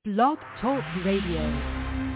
Blog Talk Radio.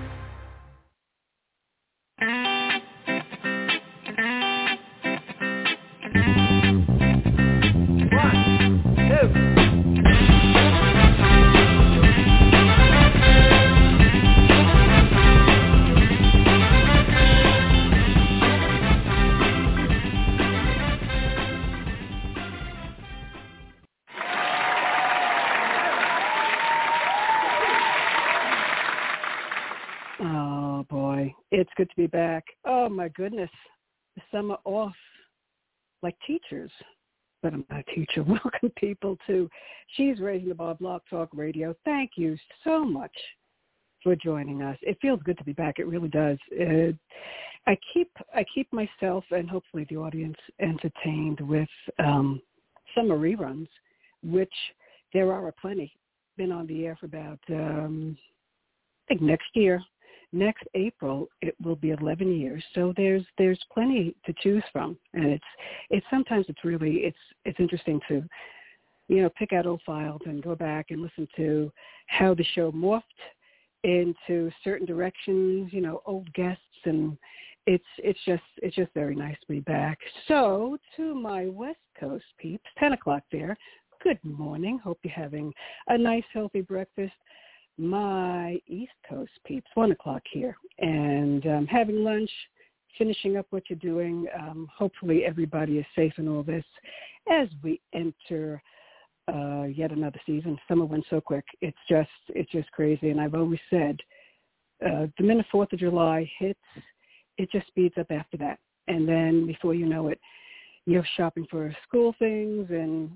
Oh, boy. It's good to be back. Oh, my goodness. The summer off like teachers. But I'm not a teacher. Welcome, people, to She's Raising the Bar, Blog Talk Radio. Thank you so much for joining us. It feels good to be back. It really does. I keep myself and hopefully the audience entertained with summer reruns, which there are plenty. Been on the air for about, I think next April, it will be 11 years. So there's plenty to choose from. And it's sometimes it's interesting to, pick out old files and go back and listen to how the show morphed into certain directions, old guests, and it's just very nice to be back. So to my West Coast peeps, 10 o'clock there, good morning. Hope you're having a nice, healthy breakfast. My East Coast peeps, 1 o'clock here, and having lunch, finishing up what you're doing. Hopefully everybody is safe in all this as we enter yet another season. Summer went so quick. It's just crazy. And I've always said the minute 4th of July hits, it just speeds up after that. And then before you know it, you're shopping for school things and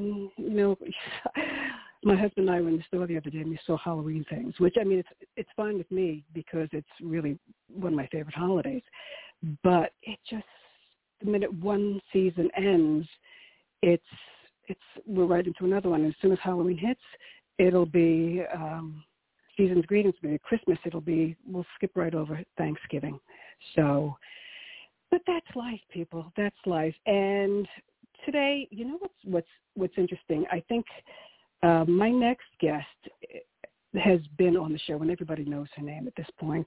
my husband and I were in the store the other day and we saw Halloween things, which, it's fine with me because it's really one of my favorite holidays. But it just, the minute one season ends, we're right into another one. As soon as Halloween hits, it'll be season's greetings, maybe Christmas. We'll skip right over Thanksgiving. So, but that's life, people. That's life. And today, what's interesting? I think my next guest has been on the show, and everybody knows her name at this point.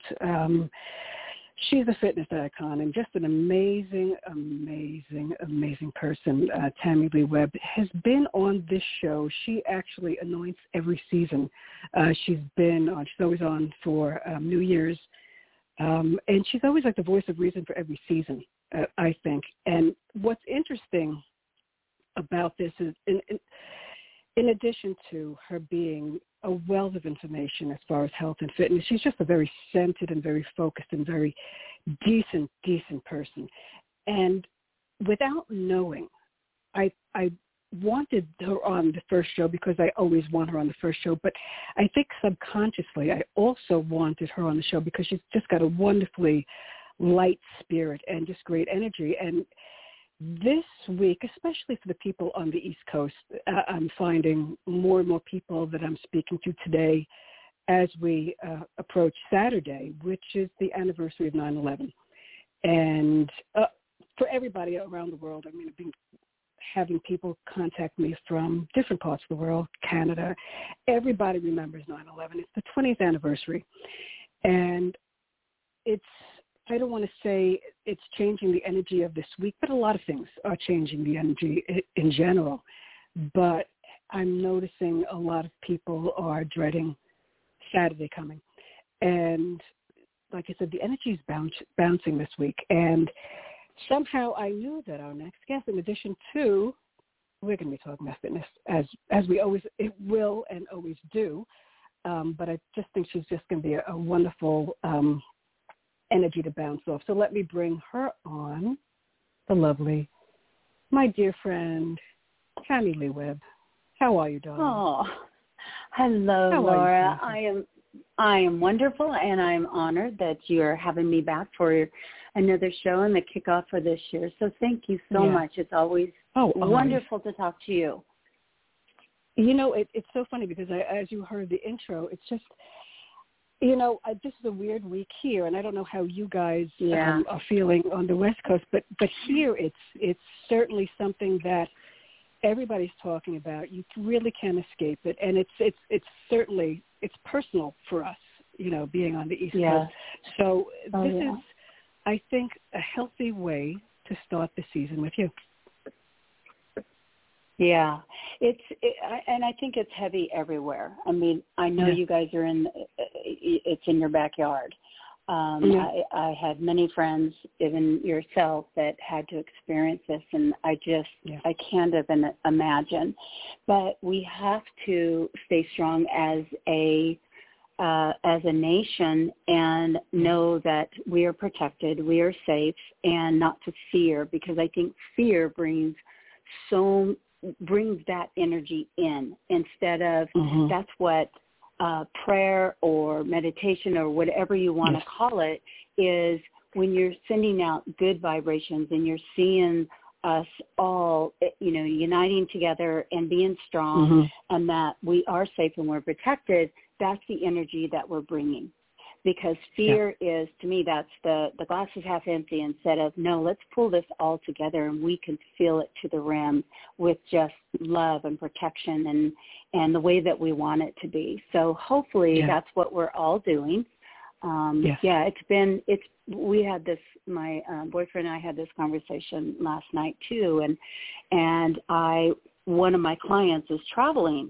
She's a fitness icon and just an amazing, amazing, amazing person. Tammy Lee Webb has been on this show. She actually anoints every season. She's always on for New Year's, and she's always like the voice of reason for every season, I think. And what's interesting about this is, in addition to her being a wealth of information as far as health and fitness, she's just a very centered and very focused and very decent person. And without knowing, I wanted her on the first show because I always want her on the first show, but I think subconsciously I also wanted her on the show because she's just got a wonderfully light spirit and just great energy. And this week, especially for the people on the East Coast, I'm finding more and more people that I'm speaking to today as we approach Saturday, which is the anniversary of 9/11. And for everybody around the world, I've been having people contact me from different parts of the world, Canada. Everybody remembers 9/11. It's the 20th anniversary. And I don't want to say it's changing the energy of this week, but a lot of things are changing the energy in general. But I'm noticing a lot of people are dreading Saturday coming. And like I said, the energy is bouncing this week. And somehow I knew that our next guest, in addition to, we're going to be talking about fitness as we always will and always do. But I just think she's just going to be a wonderful energy to bounce off. So let me bring her on, the lovely, my dear friend, Tammy Lee Webb. How are you, darling? Oh, hello, Laura. I am wonderful, and I'm honored that you're having me back for another show and the kickoff for this year. So thank you so much. It's always wonderful to talk to you. It's so funny because as you heard the intro, it's just, this is a weird week here, and I don't know how you guys are feeling on the West Coast, but here it's certainly something that everybody's talking about. You really can't escape it, and it's certainly it's personal for us, being on the East Coast. So this is, I think, a healthy way to start the season with you. Yeah, and I think it's heavy everywhere. I mean, I know you guys are it's in your backyard. I had many friends, even yourself, that had to experience this, and I can't even imagine. But we have to stay strong as a nation and know that we are protected, we are safe, and not to fear, because I think fear brings that energy in instead of that's what prayer or meditation or whatever you want to call it is, when you're sending out good vibrations and you're seeing us all, uniting together and being strong and that we are safe and we're protected, that's the energy that we're bringing. Because fear is, to me, that's the glass is half empty instead of, no, let's pull this all together and we can fill it to the rim with just love and protection and the way that we want it to be. So hopefully that's what we're all doing. We had this, my boyfriend and I had this conversation last night too. And one of my clients is traveling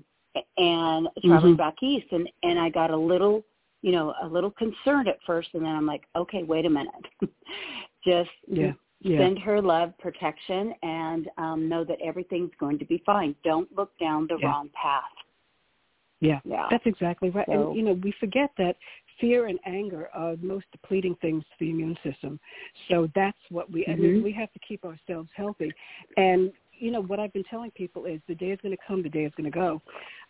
back east, and I got a little concerned at first, and then I'm like, okay, wait a minute. Just send her love, protection, and know that everything's going to be fine. Don't look down the wrong path. Yeah, that's exactly right. So, and, we forget that fear and anger are the most depleting things to the immune system. So that's what we have to keep ourselves healthy. And, what I've been telling people is the day is going to come, the day is going to go.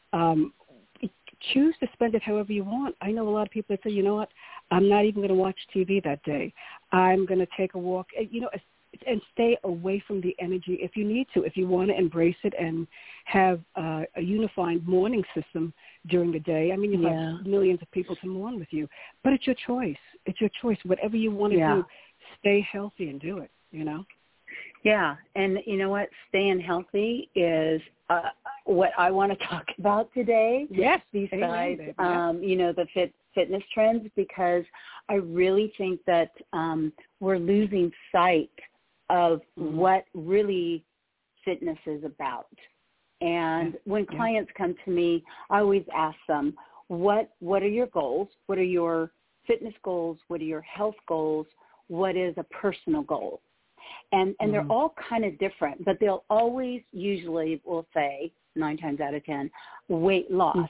Choose to spend it however you want. I know a lot of people that say, you know what, I'm not even going to watch TV that day. I'm going to take a walk, and stay away from the energy if you need to, if you want to embrace it and have a unified mourning system during the day. I mean, you have millions of people to mourn with you, but it's your choice. It's your choice. Whatever you want to do, stay healthy and do it, Yeah, and you know what? Staying healthy is what I want to talk about today. Yes, besides, the fitness trends, because I really think that we're losing sight of what really fitness is about. And when clients come to me, I always ask them, what are your goals? What are your fitness goals? What are your health goals? What is a personal goal? And they're all kind of different, but they'll always usually will say, 9 times out of 10, weight loss.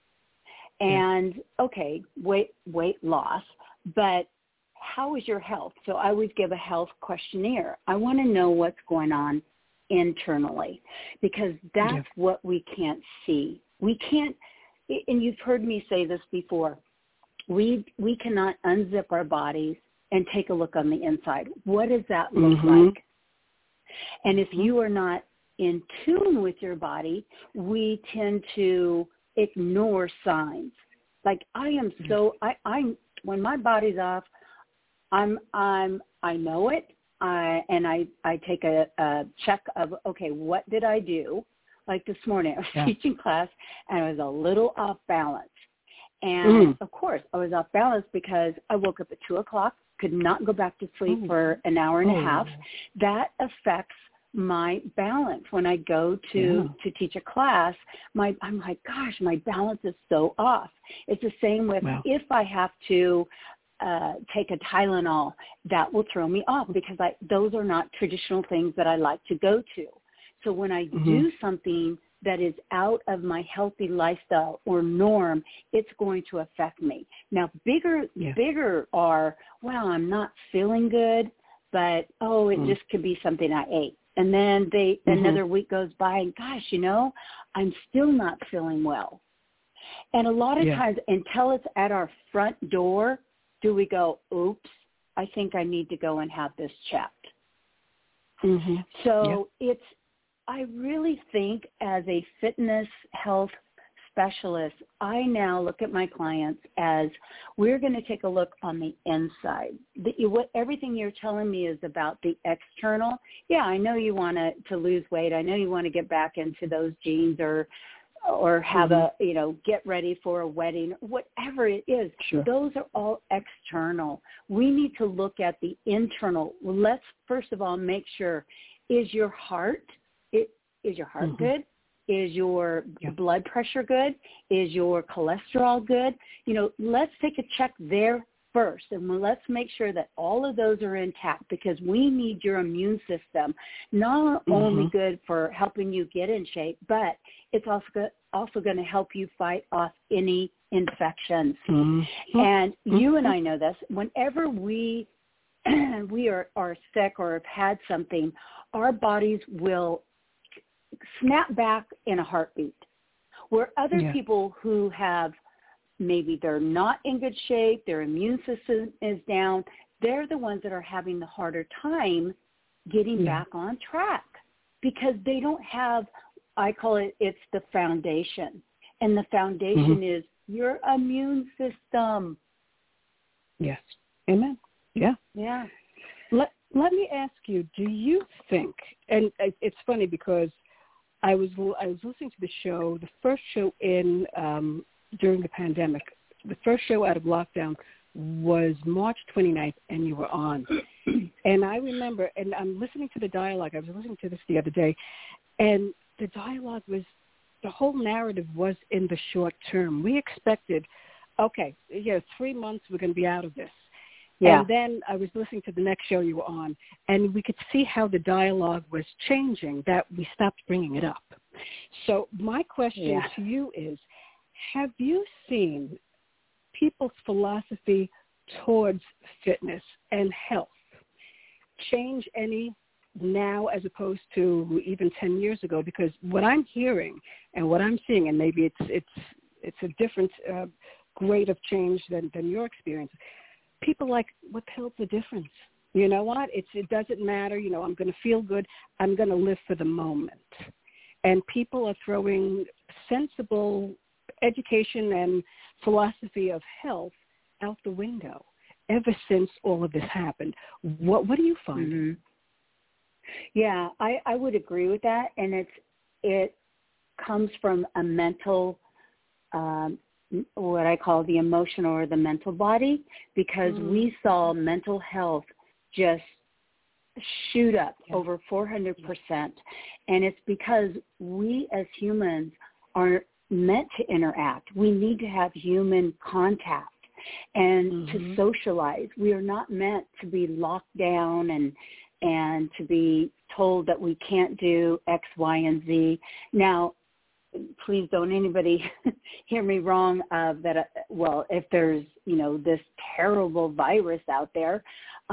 And, okay, weight loss, but how is your health? So I always give a health questionnaire. I want to know what's going on internally, because that's what we can't see. We can't, and you've heard me say this before, we cannot unzip our bodies and take a look on the inside. What does that look like? And if you are not in tune with your body, we tend to ignore signs. Like I'm when my body's off, I know it. I take a check of, okay, what did I do? Like this morning, I was teaching class and I was a little off balance. And of course, I was off balance because I woke up at 2:00, could not go back to sleep for an hour and a half. That affects my balance. When I go to teach a class, I'm like, gosh, my balance is so off. It's the same with if I have to take a Tylenol, that will throw me off because those are not traditional things that I like to go to. So when I do something that is out of my healthy lifestyle or norm, it's going to affect me. Now, bigger are, well, I'm not feeling good, but, it just could be something I ate. And then another week goes by and, gosh, I'm still not feeling well. And a lot of times, until it's at our front door, do we go, oops, I think I need to go and have this checked. So I really think as a fitness health specialist, I now look at my clients as we're going to take a look on the inside. Everything you're telling me is about the external. Yeah, I know you want to lose weight. I know you want to get back into those jeans or or have a, get ready for a wedding, whatever it is. Sure. Those are all external. We need to look at the internal. Let's first of all make sure, is your heart good? Is your blood pressure good? Is your cholesterol good? Let's take a check there first, and let's make sure that all of those are intact, because we need your immune system not only good for helping you get in shape, but it's also going to help you fight off any infections. And you and I know this. Whenever we are sick or have had something, our bodies will snap back in a heartbeat. Where other people who have, maybe they're not in good shape, their immune system is down, they're the ones that are having the harder time getting back on track, because they don't have, I call it's the foundation. And the foundation is your immune system. Yes. Amen. Yeah. Yeah. Let me ask you, do you think, and it's funny because I was listening to the show, the first show during the pandemic. The first show out of lockdown was March 29th, and you were on. And I remember, and I'm listening to the dialogue. I was listening to this the other day, and the dialogue was, the whole narrative was in the short term. We expected, 3 months we're going to be out of this. Yeah. And then I was listening to the next show you were on, and we could see how the dialogue was changing, that we stopped bringing it up. So my question to you is, have you seen people's philosophy towards fitness and health change any now as opposed to even 10 years ago? Because what I'm hearing and what I'm seeing, and maybe it's a different grade of change than your experience, people like, what the hell's the difference? You know what? It doesn't matter. I'm going to feel good. I'm going to live for the moment. And people are throwing sensible education and philosophy of health out the window ever since all of this happened. What do you find? Yeah, I would agree with that. And it comes from a mental, what I call the emotional or the mental body, because we saw mental health just shoot up over 400%. And it's because we as humans are meant to interact. We need to have human contact and to socialize. We are not meant to be locked down and to be told that we can't do X, Y, and Z. Now, please don't anybody hear me wrong if there's, this terrible virus out there,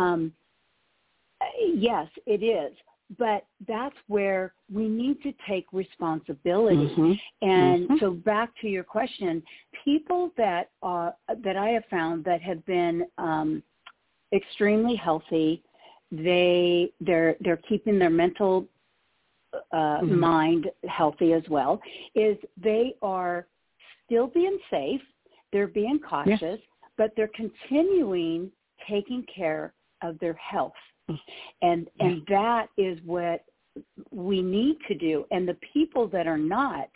yes, it is. But that's where we need to take responsibility. And so back to your question, people that I have found that have been extremely healthy, they're keeping their mental mind healthy as well, is they are still being safe, they're being cautious, but they're continuing taking care of their health. And that is what we need to do. And the people that are not,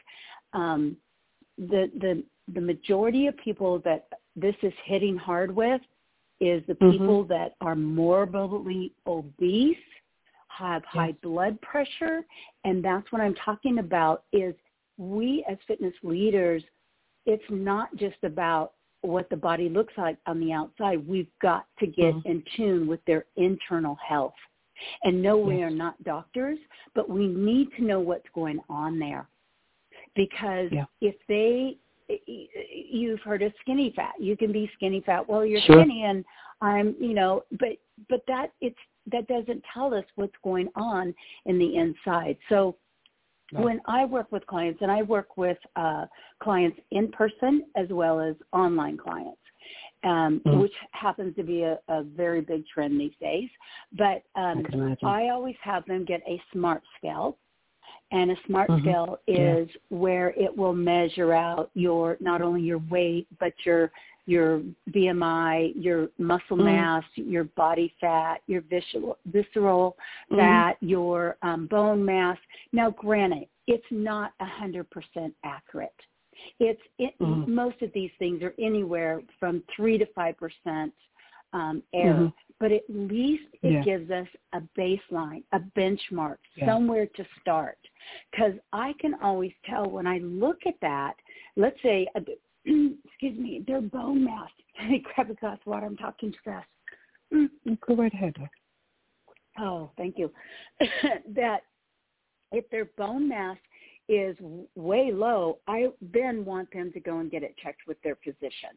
the majority of people that this is hitting hard with is the people that are morbidly obese, have high blood pressure, and that's what I'm talking about. Is we as fitness leaders, it's not just about what the body looks like on the outside. We've got to get in tune with their internal health. And no, we are not doctors, but we need to know what's going on there. Because if you've heard of skinny fat. You can be skinny fat. Well, you're skinny, and I'm, but that doesn't tell us what's going on in the inside. So when I work with clients, and I work with clients in person as well as online clients, which happens to be a very big trend these days. But I always have them get a SMART scale. And a SMART scale is where it will measure out not only your weight, but your your BMI, your muscle mass, your body fat, your visceral fat, your bone mass. Now, granted, it's not 100% accurate. Most of these things are anywhere from 3 to 5% error, but at least it gives us a baseline, a benchmark, somewhere to start. Because I can always tell when I look at that, let's say, excuse me, their bone mass. Let me grab a glass of water. I'm talking too fast. Go right ahead. Oh, thank you. That if their bone mass is way low, I then want them to go and get it checked with their physician.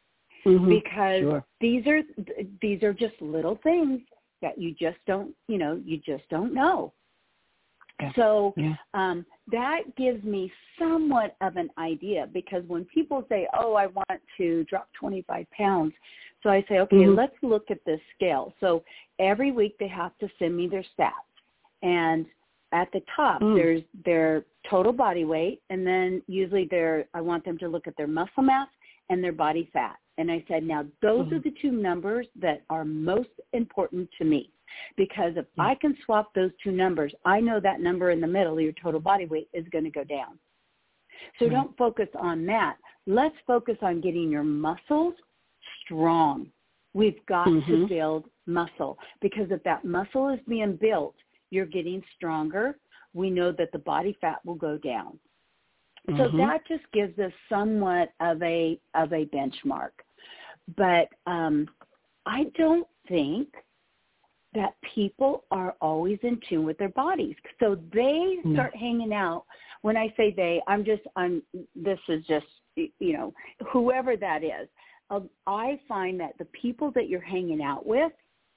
Because these are just little things that you just don't know. Yeah. So that gives me somewhat of an idea, because when people say, oh, I want to drop 25 pounds, so I say, okay, let's look at this scale. So every week they have to send me their stats. And at the top, there's their total body weight, and then usually I want them to look at their muscle mass and their body fat. And I said, now those are the two numbers that are most important to me. Because if I can swap those two numbers, I know that number in the middle, your total body weight, is going to go down. So don't focus on that. Let's focus on getting your muscles strong. We've got to build muscle, because if that muscle is being built, you're getting stronger. We know that the body fat will go down. So that just gives us somewhat of a benchmark. But I don't think that people are always in tune with their bodies. So they start hanging out. When I say they, this is just, whoever that is. I find that the people that you're hanging out with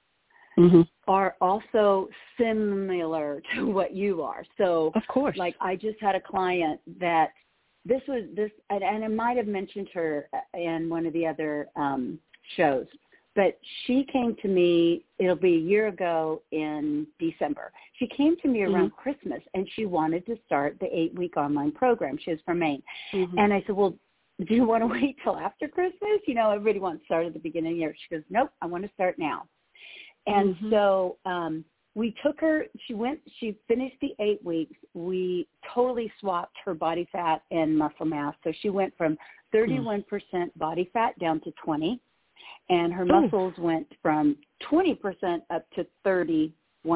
are also similar to what you are. So, of course, like I just had a client that and I might have mentioned her in one of the other shows, but she came to me, it'll be a year ago in December. She came to me around Christmas, and she wanted to start the 8-week online program. She was from Maine. And I said, well, do you want to wait till after Christmas? Everybody wants to start at the beginning of the year. She goes, nope, I want to start now. And so we took her, she finished the 8 weeks. We totally swapped her body fat and muscle mass. So she went from 31% body fat down to 20%, and her muscles went from 20% up to 31%.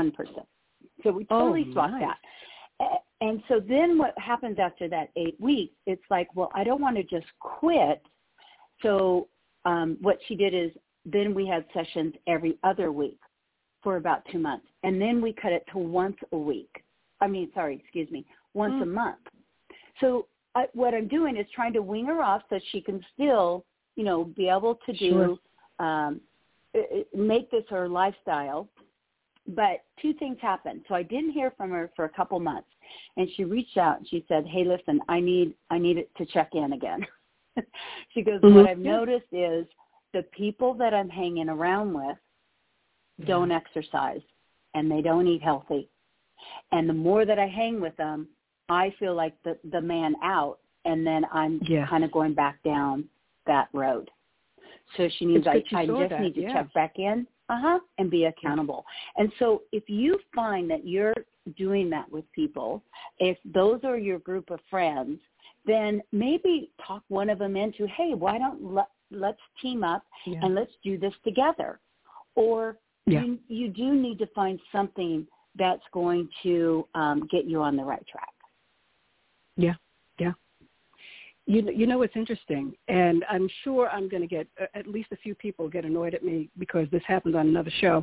So we totally swapped that. And so then what happens after that 8 weeks, it's like, well, I don't want to just quit. So what she did is, then we had sessions every other week for about 2 months. And then we cut it to once a month. So what I'm doing is trying to wean her off so she can still, be able to do, make this her lifestyle. But two things happened. So I didn't hear from her for a couple months. And she reached out and she said, hey, listen, I need it to check in again. She goes, what I've noticed is the people that I'm hanging around with don't exercise, and they don't eat healthy. And the more that I hang with them, I feel like the man out, and then I'm kind of going back down that road. So she needs, I just need to check back in and be accountable. And so if you find that you're doing that with people, if those are your group of friends, then maybe talk one of them into, hey, why don't let's team up and let's do this together. Or you do need to find something that's going to get you on the right track. Yeah. You know what's interesting, and I'm sure I'm going to get at least a few people get annoyed at me because this happened on another show.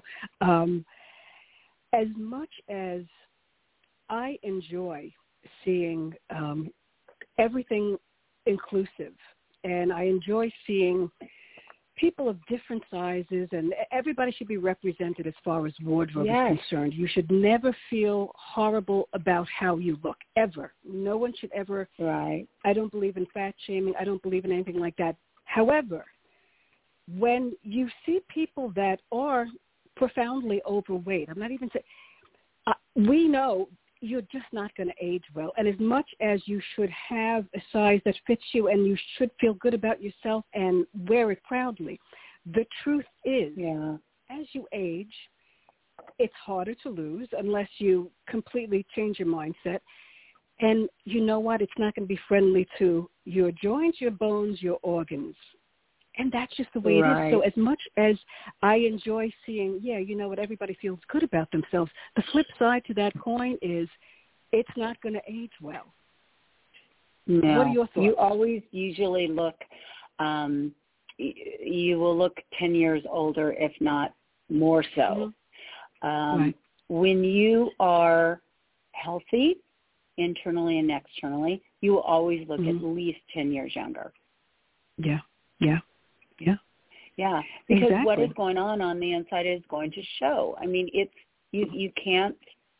As much as I enjoy seeing everything inclusive, and I enjoy seeing people of different sizes, and everybody should be represented as far as wardrobe is concerned. You should never feel horrible about how you look, ever. No one should ever. Right. I don't believe in fat shaming. I don't believe in anything like that. However, when you see people that are profoundly overweight, I'm not even saying, we know you're just not going to age well. And as much as you should have a size that fits you and you should feel good about yourself and wear it proudly, the truth is, as you age, it's harder to lose unless you completely change your mindset. And you know what? It's not going to be friendly to your joints, your bones, your organs. And that's just the way it is. So as much as I enjoy seeing, you know what, everybody feels good about themselves, the flip side to that coin is it's not going to age well. No. What are your thoughts? You always usually look, you will look 10 years older, if not more so. When you are healthy, internally and externally, you will always look at least 10 years younger. Yeah, because exactly. what is going on the inside is going to show. I mean, it's you can't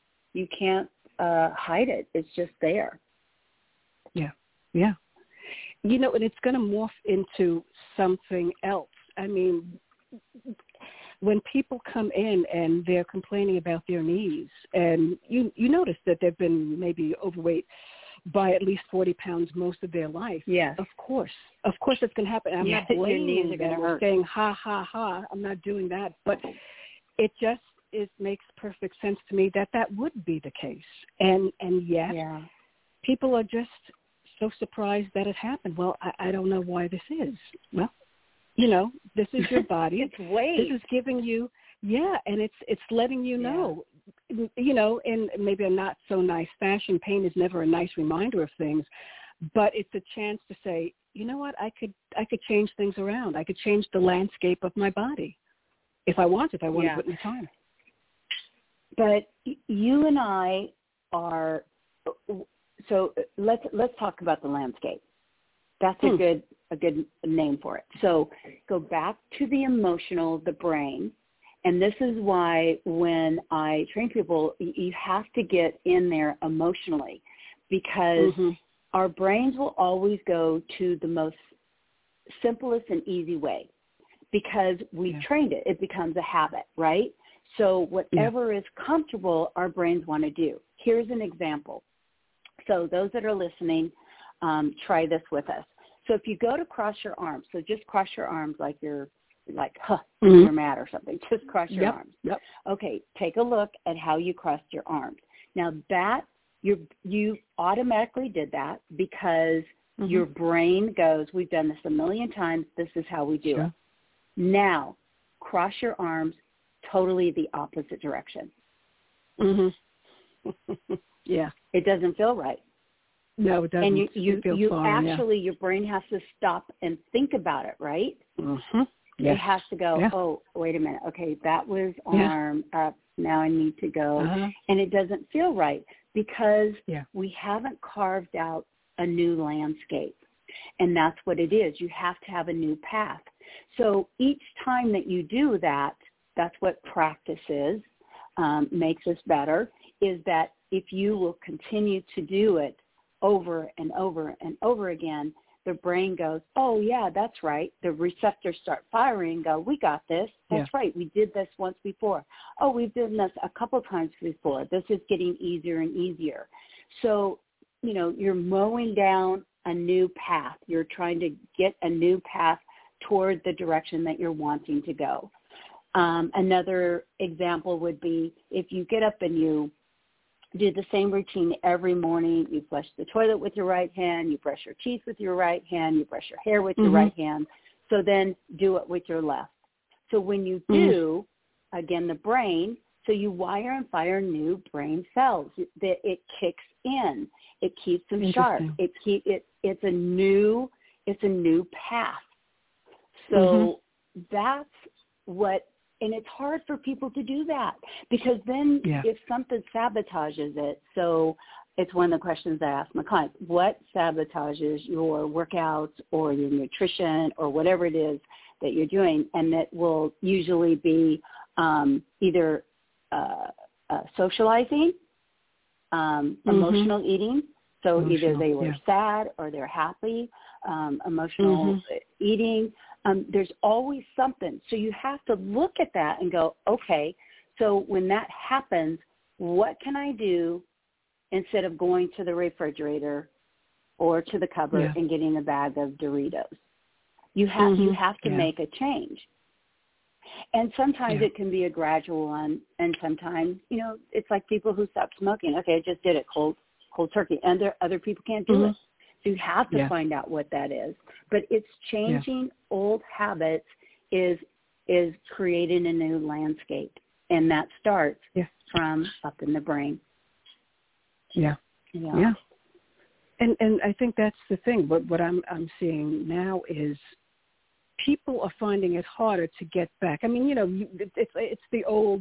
hide it. It's just there. Yeah. You know, and it's going to morph into something else. I mean, when people come in and they're complaining about their knees, and you notice that they've been maybe overweight by at least 40 pounds most of their life. Yes. Of course it's going to happen. I'm not blaming them or saying, ha, ha, ha. I'm not doing that. But it makes perfect sense to me that would be the case. And yet people are just so surprised that it happened. Well, I don't know why this is. Well, you know, this is your body. It's weight. This is giving you, and it's letting you know. You know, in maybe a not so nice fashion, pain is never a nice reminder of things, but it's a chance to say, you know what, I could change things around. I could change the landscape of my body if I want to put in time. But you and I are, so let's talk about the landscape. That's a good name for it. So go back to the emotional, the brain. And this is why when I train people, you have to get in there emotionally, because our brains will always go to the most simplest and easy way because we've trained it. It becomes a habit, right? So whatever is comfortable, our brains want to do. Here's an example. So those that are listening, try this with us. So if you go to cross your arms, so just cross your arms like you're you're mad or something. Just cross your arms. Okay, take a look at how you crossed your arms. Now that you automatically did that because your brain goes, we've done this a million times. This is how we do it. Now cross your arms totally the opposite direction. It doesn't feel right. No, it doesn't. And you actually, your brain has to stop and think about it, right? It has to go, oh, wait a minute. Okay, that was arm up. Now I need to go. And it doesn't feel right because we haven't carved out a new landscape. And that's what it is. You have to have a new path. So each time that you do that, that's what practice is, makes us better, is that if you will continue to do it over and over and over again, the brain goes, oh, yeah, that's right. The receptors start firing and go, we got this. That's right. We did this once before. Oh, we've done this a couple times before. This is getting easier and easier. So, you know, you're mowing down a new path. You're trying to get a new path toward the direction that you're wanting to go. Another example would be if you get up and you do the same routine every morning. You flush the toilet with your right hand. You brush your teeth with your right hand. You brush your hair with your right hand. So then do it with your left. So when you do, again, the brain, so you wire and fire new brain cells. It kicks in. It keeps them sharp. It's a new path. So that's what. And it's hard for people to do that because then if something sabotages it, so it's one of the questions I ask my clients, what sabotages your workouts or your nutrition or whatever it is that you're doing? And that will usually be either socializing, emotional eating. So either they were sad or they're happy, emotional eating. There's always something. So you have to look at that and go, okay, so when that happens, what can I do instead of going to the refrigerator or to the cupboard and getting a bag of Doritos. You have to make a change. And sometimes it can be a gradual one, and sometimes, it's like people who stop smoking. Okay, I just did it cold turkey, and other people can't do it. So you have to find out what that is. But it's changing old habits is creating a new landscape, and that starts from up in the brain. Yeah. And I think that's the thing. What I'm seeing now is people are finding it harder to get back. I mean, it's the old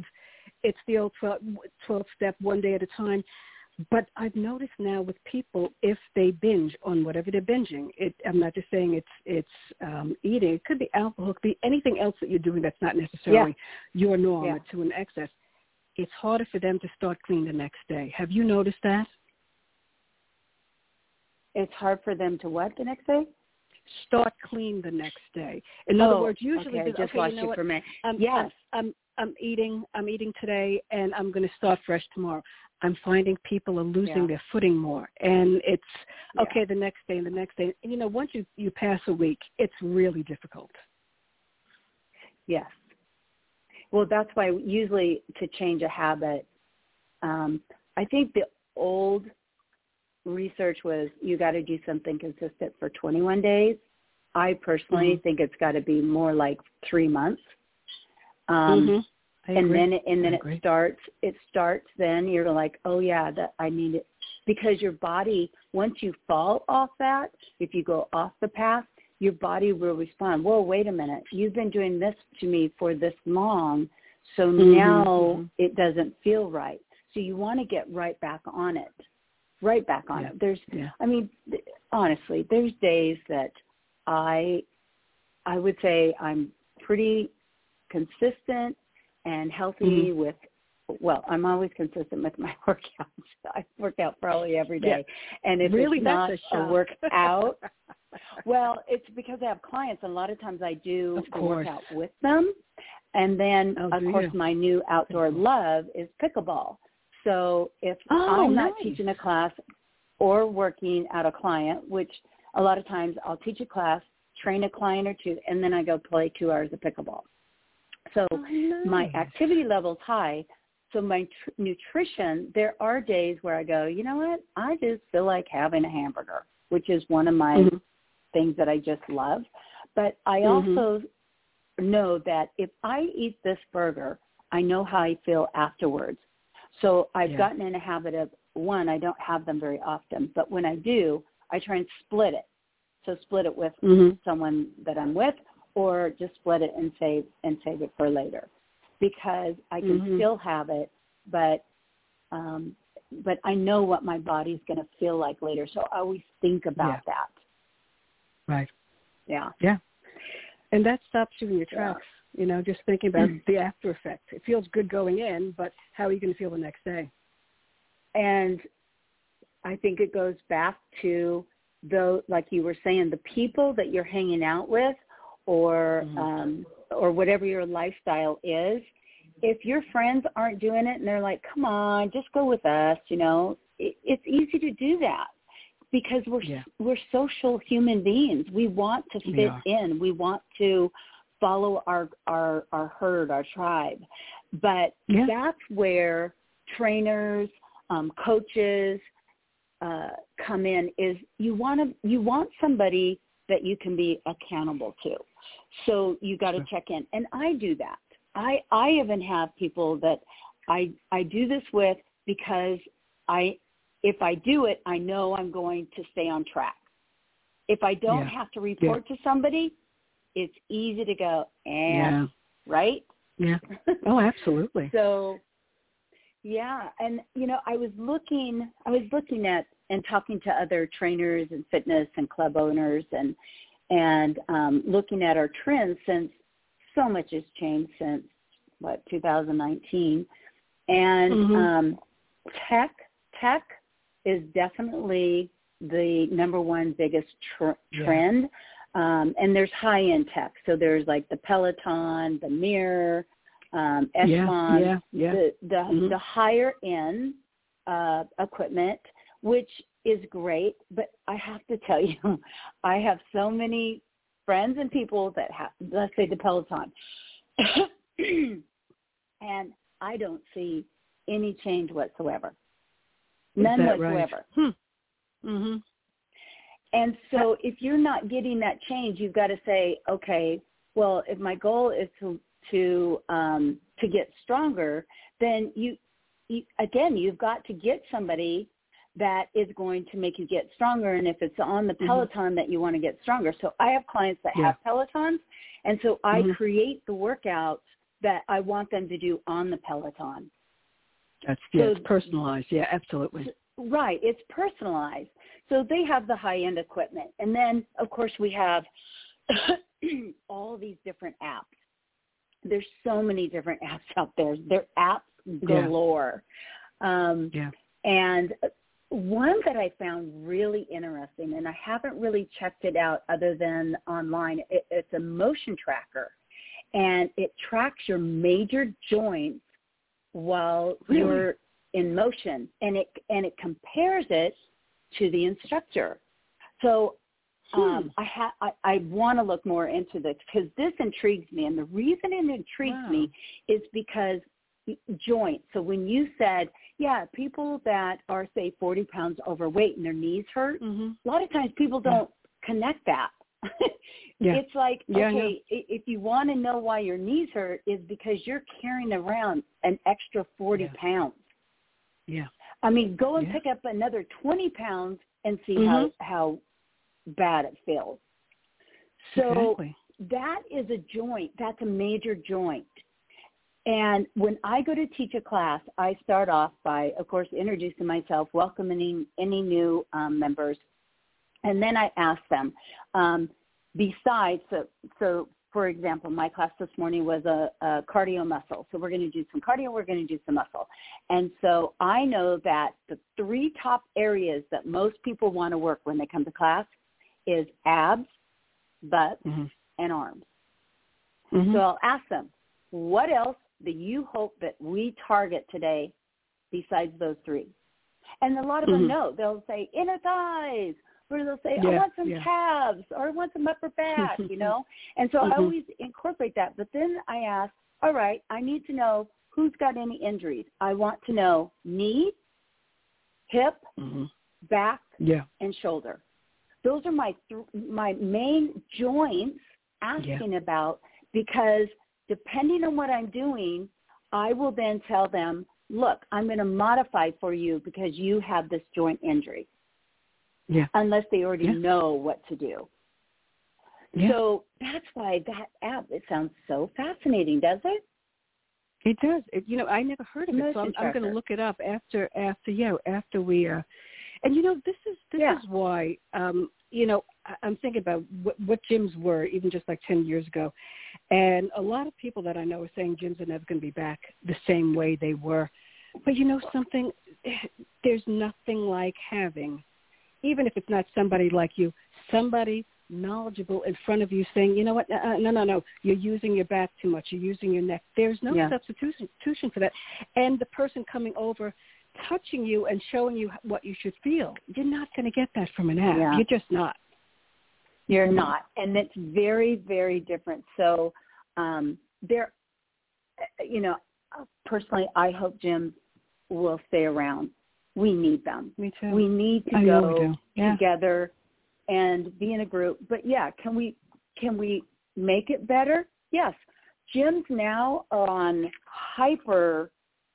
12 step, one day at a time. But I've noticed now with people, if they binge on whatever they're binging, I'm not just saying it's eating. It could be alcohol. It could be anything else that you're doing that's not necessarily your norm or to an excess. It's harder for them to start clean the next day. Have you noticed that? It's hard for them to what the next day? Start clean the next day. In other words, usually I just lost you for a minute. Yes, I'm eating today, and I'm going to start fresh tomorrow. I'm finding people are losing their footing more, and it's the next day and the next day. And once you pass a week, it's really difficult. Yes. Well, that's why usually to change a habit, I think the old research was you got to do something consistent for 21 days. I personally think it's got to be more like 3 months. And then it starts then you're like, oh yeah, that I need it, because your body, once you fall off that, if you go off the path, your body will respond. Whoa, wait a minute. You've been doing this to me for this long. So now it doesn't feel right. So you want to get right back on it. I mean, honestly, there's days that I would say I'm pretty consistent and healthy with, I'm always consistent with my workouts. I work out probably every day. And if really, it's not a workout, well, it's because I have clients, and a lot of times I do the workout with them. And then, of course, my new outdoor love is pickleball. So if I'm not teaching a class or working at a client, which a lot of times I'll teach a class, train a client or two, and then I go play 2 hours of pickleball. So my activity level's high. So my nutrition, there are days where I go, you know what, I just feel like having a hamburger, which is one of my things that I just love. But I also know that if I eat this burger, I know how I feel afterwards. So I've gotten in a habit of, one, I don't have them very often, but when I do, I try and split it. So split it with someone that I'm with, or just split it and save it for later, because I can still have it, but I know what my body's going to feel like later. So I always think about that. Right. Yeah. Yeah. And that stops you in your tracks, just thinking about the after effect. It feels good going in, but how are you going to feel the next day? And I think it goes back to, like you were saying, the people that you're hanging out with, or whatever your lifestyle is. If your friends aren't doing it and they're like, come on, just go with us, it's easy to do that, because we're social human beings. We want to fit in. We want to follow our herd, our tribe. But that's where trainers, coaches come in, is you want somebody that you can be accountable to. So you got to check in. And I do that. I even have people that I do this with, because if I do it, I know I'm going to stay on track. If I don't have to report to somebody, it's easy to go, right? Yeah. Oh, absolutely. So, and I was looking at and talking to other trainers and fitness and club owners, and looking at our trends, since so much has changed since 2019, and tech is definitely the number one biggest trend. And there's high-end tech. So there's like the Peloton, the Mirror, Echelon, the higher end equipment, which is great. But I have to tell you, I have so many friends and people that have, let's say, the Peloton, and I don't see any change whatsoever. None whatsoever. Right? Mm-hmm. And so if you're not getting that change, you've got to say, okay, well, if my goal is to get stronger, then you've got to get somebody that is going to make you get stronger. And if it's on the Peloton that you want to get stronger. So I have clients that have Pelotons, and so I create the workouts that I want them to do on the Peloton. It's personalized. Yeah, absolutely. Right. It's personalized. So they have the high-end equipment. And then, of course, we have all these different apps. There's so many different apps out there. They're apps galore. And one that I found really interesting, and I haven't really checked it out other than online, it's a motion tracker. And it tracks your major joints while you're in motion, and it compares it to the instructor. So I want to look more into this because this intrigues me, and the reason it intrigues me is because joints. So when you said, people that are, say, 40 pounds overweight and their knees hurt, a lot of times people don't connect that. It's like, if you want to know why your knees hurt, is because you're carrying around an extra 40 pounds. Yeah. I mean, go and pick up another 20 pounds and see how bad it feels. So that is a joint. That's a major joint. And when I go to teach a class, I start off by, of course, introducing myself, welcoming any new members. And then I ask them, besides, so for example, my class this morning was a cardio muscle. So we're going to do some cardio, we're going to do some muscle. And so I know that the 3 top areas that most people want to work when they come to class is abs, butt, and arms. So I'll ask them, what else do you hope that we target today besides those 3? And a lot of them know. They'll say inner thighs, or they'll say, I want some calves, or I want some upper back, you know. And so I always incorporate that. But then I ask, all right, I need to know who's got any injuries. I want to know knee, hip, back, and shoulder. Those are my main joints asking about, because depending on what I'm doing, I will then tell them, look, I'm going to modify for you because you have this joint injury. Unless they already know what to do. So that's why that app, it sounds so fascinating, does it? It does. I never heard of it, so I'm going to look it up after we. And this is why I'm thinking about what gyms were even just like 10 years ago, and a lot of people that I know are saying gyms are never going to be back the same way they were. But something, there's nothing like having, even if it's not somebody like you, somebody knowledgeable in front of you saying, you know what, no, you're using your back too much, you're using your neck. There's no substitution for that. And the person coming over, touching you and showing you what you should feel, you're not going to get that from an app. You're just not. You're not. And it's very, very different. So personally, I hope gyms will stay around. We need them. Me too. We need to go together and be in a group. But can we make it better? Yes. Gyms now are on hyper,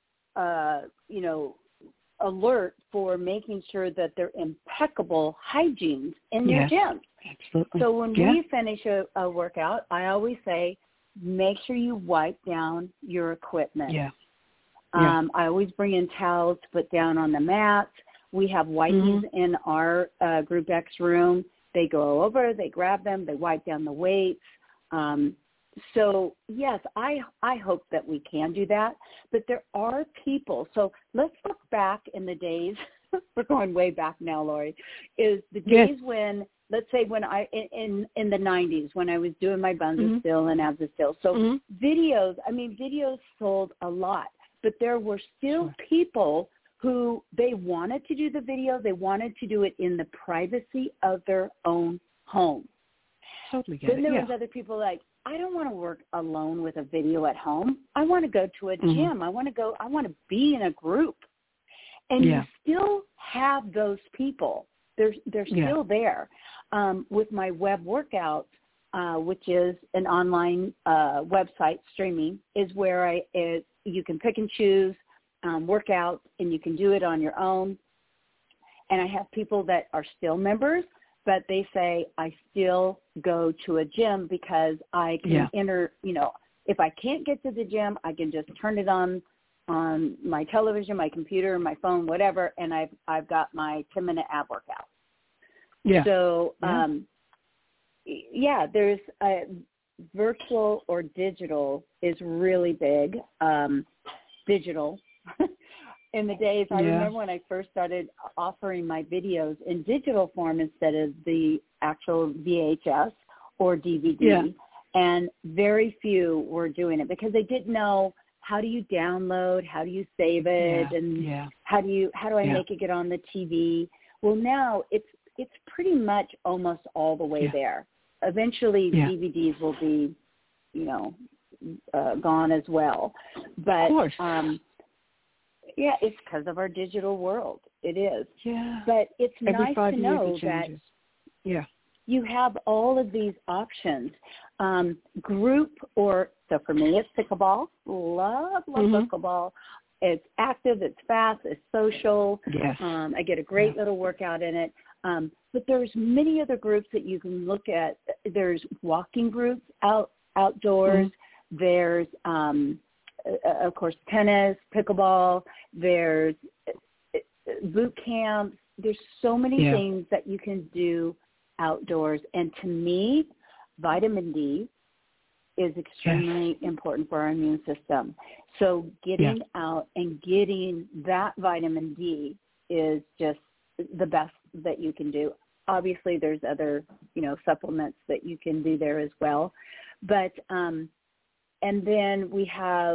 alert for making sure that they're impeccable hygiene in their gyms. Absolutely. So when we finish a workout, I always say, make sure you wipe down your equipment. I always bring in towels to put down on the mats. We have wipes in our Group X room. They go over, they grab them, they wipe down the weights. So, yes, I hope that we can do that. But there are people. So let's look back in the days. We're going way back now, Lori. Is the days when, let's say when in the 90s, when I was doing my Bunza Still and Abs Still. So videos sold a lot. But there were still people who they wanted to do the video. They wanted to do it in the privacy of their own home. Totally get then it. there was other people like, I don't want to work alone with a video at home. I want to go to a gym. I want to be in a group. And you still have those people. They're still there. With my web workout, which is an online website streaming, is where you can pick and choose workouts, and you can do it on your own. And I have people that are still members, but they say, I still go to a gym because I can enter, if I can't get to the gym, I can just turn it on my television, my computer, my phone, whatever, and I've got my 10-minute ab workout. Yeah. So, there's virtual or digital is really big. Digital. In the days, I remember when I first started offering my videos in digital form instead of the actual VHS or DVD, and very few were doing it because they didn't know how do you download, how do you save it, and how do I make it get on the TV. Well, now it's pretty much almost all the way there. Eventually, DVDs will be, gone as well, but. Of course. It's because of our digital world. It is. Yeah. But it's nice to know that you have all of these options. Group so for me, it's pickleball. Love pickleball. It's active, it's fast, it's social. Yes. I get a great little workout in it. But there's many other groups that you can look at. There's walking groups outdoors. There's of course, tennis, pickleball, there's boot camps. There's so many things that you can do outdoors. And to me, vitamin D is extremely important for our immune system. So getting out and getting that vitamin D is just the best that you can do. Obviously, there's other, supplements that you can do there as well. But and then we have,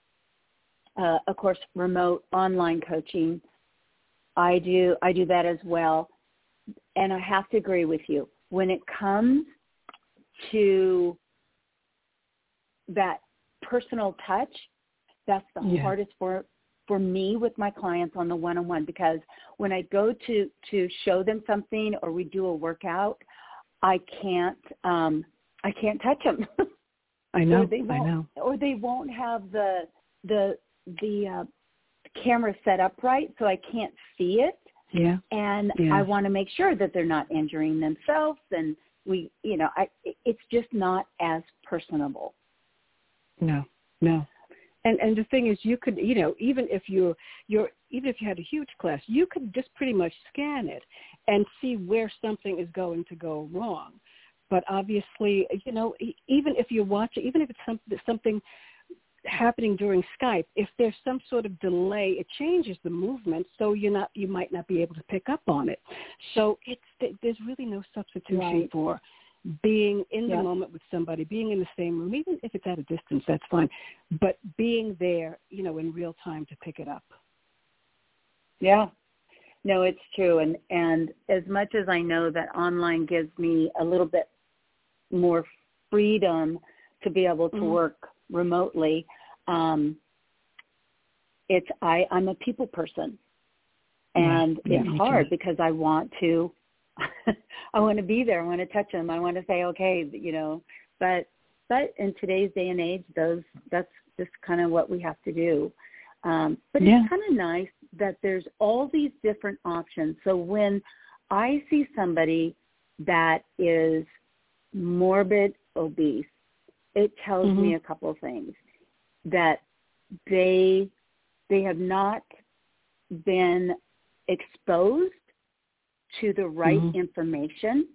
of course, remote online coaching. I do that as well. And I have to agree with you. When it comes to that personal touch, that's the hardest for me with my clients on the one-on-one, because when I go to show them something or we do a workout, I can't touch them. I know. Or they won't have the camera set up right, so I can't see it. Yeah. And I want to make sure that they're not injuring themselves, and it's just not as personable. No. And the thing is, you could, even if you had a huge class, you could just pretty much scan it and see where something is going to go wrong. But obviously, even if you're watching, even if it's something happening during Skype, if there's some sort of delay, it changes the movement, so you might not be able to pick up on it. So there's really no substitution for being in the moment with somebody, being in the same room, even if it's at a distance, that's fine. But being there, in real time to pick it up. Yeah. No, it's true. And as much as I know that online gives me a little bit more freedom to be able to work remotely, I'm a people person, and it's hard because I want to be there. I want to touch them. I want to say, okay, but in today's day and age, that's just kind of what we have to do. But it's kind of nice that there's all these different options. So when I see somebody that is morbid obese, it tells me a couple of things, that they have not been exposed to the right information,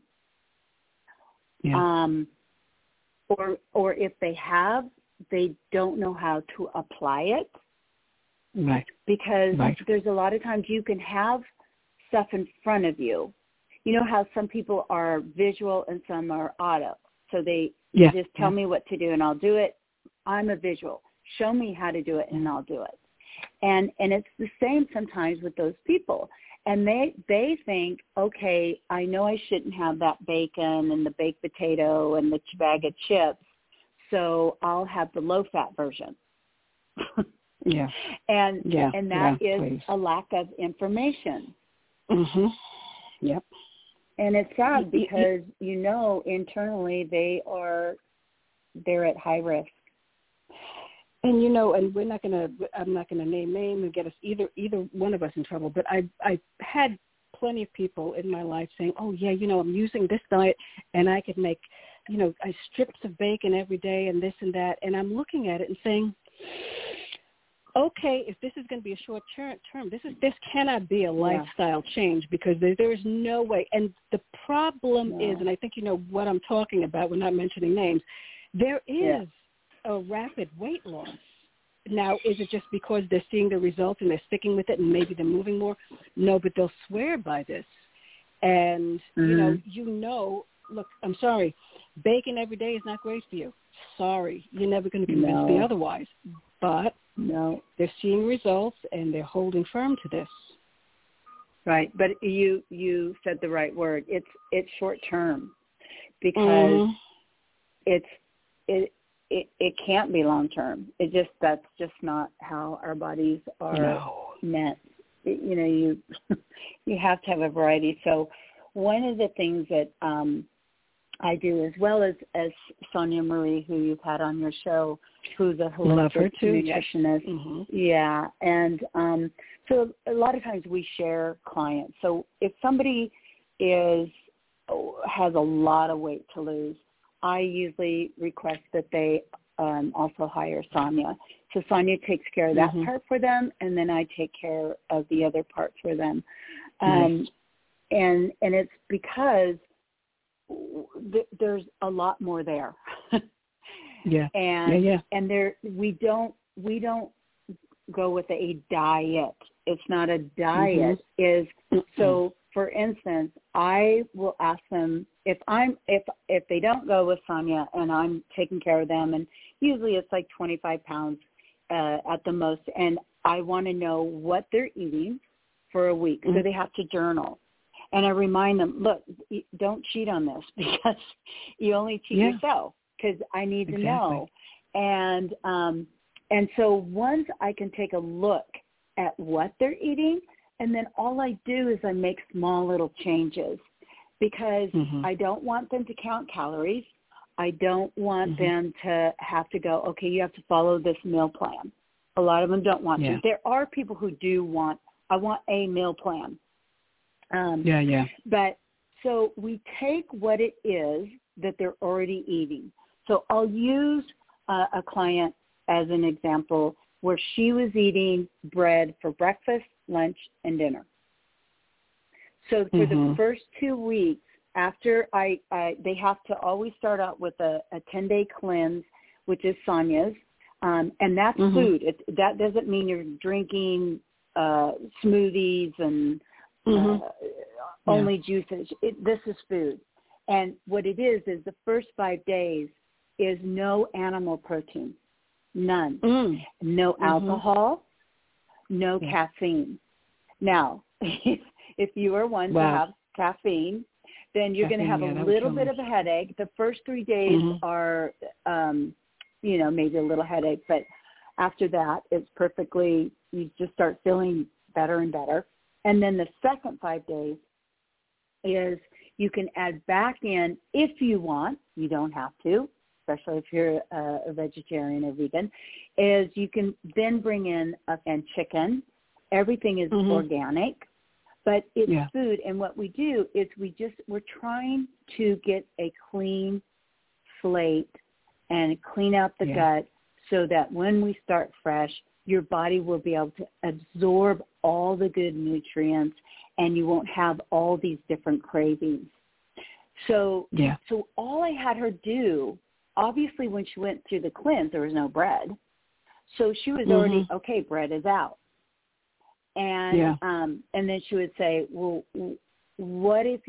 or if they have, they don't know how to apply it. Right. Because there's a lot of times you can have stuff in front of you. You know how some people are visual and some are audio. So they just tell me what to do and I'll do it. I'm a visual. Show me how to do it and I'll do it. And it's the same sometimes with those people. And they think, okay, I know I shouldn't have that bacon and the baked potato and the bag of chips, so I'll have the low-fat version. Yeah. And that is please. A lack of information. Mm-hmm. Yep. And it's sad because, internally they're at high risk. And, and I'm not going to name names and get us either one of us in trouble, but I had plenty of people in my life saying, oh, yeah, I'm using this diet and I could make, strips of bacon every day and this and that. And I'm looking at it and saying, okay, if this is going to be a short term, this cannot be a lifestyle change because there is no way. And the problem is, and I think you know what I'm talking about, we're not mentioning names, there is a rapid weight loss. Now, is it just because they're seeing the results and they're sticking with it and maybe they're moving more? No, but they'll swear by this. And, look, I'm sorry, bacon every day is not great for you. Sorry, you're never going to convince me otherwise. But they're seeing results and they're holding firm to this. Right, but you said the right word. It's short term because it can't be long term. That's just not how our bodies are meant. You have to have a variety. So one of the things that I do, as well as Sonia Marie, who you've had on your show, who's a holistic nutritionist. Mm-hmm. Yeah, and so a lot of times we share clients. So if somebody has a lot of weight to lose, I usually request that they also hire Sonia. So Sonia takes care of that part for them, and then I take care of the other part for them. And it's because there's a lot more there. And there we don't go with a diet. It's not a diet. So for instance, I will ask them if they don't go with Sonia and I'm taking care of them, and usually it's like 25 pounds at the most, and I want to know what they're eating for a week. So they have to journal. And I remind them, look, don't cheat on this because you only cheat yourself, because I need to know. And so once I can take a look at what they're eating, and then all I do is I make small little changes because I don't want them to count calories. I don't want them to have to go, okay, you have to follow this meal plan. A lot of them don't want to. There are people who do want, I want a meal plan. But so we take what it is that they're already eating. So I'll use a client as an example where she was eating bread for breakfast, lunch, and dinner. So for the first 2 weeks after they have to always start out with a 10-day cleanse, which is Sonia's, and that's food. That doesn't mean you're drinking smoothies and only juices. This is food. And what it is the first 5 days is no animal protein, none. No alcohol, no caffeine. Now, if you are one to have caffeine, then you're going to have a little bit of a headache. The first 3 days are, maybe a little headache, but after that, it's perfectly, you just start feeling better and better. And then the second 5 days is you can add back in, if you want, you don't have to, especially if you're a vegetarian or vegan, is you can then bring in and chicken. Everything is organic, but it's food. And what we do is we're trying to get a clean slate and clean out the gut so that when we start fresh, your body will be able to absorb all the good nutrients and you won't have all these different cravings. So all I had her do, obviously when she went through the cleanse, there was no bread. So she was already, okay, bread is out. And and then she would say, well, what if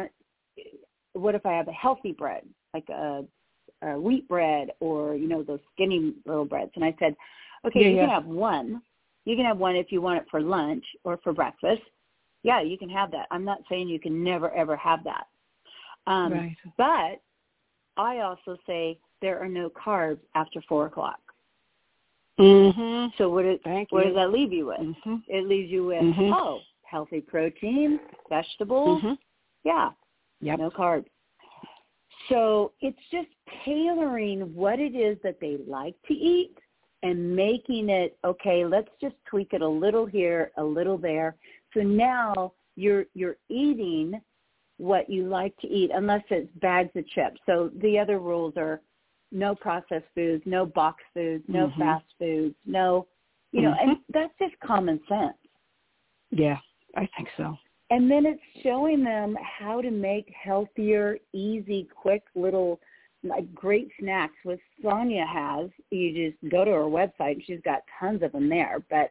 I have a healthy bread, like a wheat bread or, those skinny little breads? And I said, okay, you can have one, You can have one if you want it for lunch or for breakfast. Yeah, you can have that. I'm not saying you can never, ever have that. Right. But I also say there are no carbs after 4 o'clock. Mm-hmm. So what does that leave you with? Mm-hmm. It leaves you with, healthy protein, vegetables. Mm-hmm. Yeah, yep. no carbs. So it's just tailoring what it is that they like to eat and making it, okay, let's just tweak it a little here, a little there. So now you're eating what you like to eat, unless it's bags of chips. So the other rules are no processed foods, no box foods, no fast foods, no, and that's just common sense. Yeah, I think so. And then it's showing them how to make healthier, easy, quick little, like, great snacks. What Sonia has, you just go to her website and she's got tons of them there. But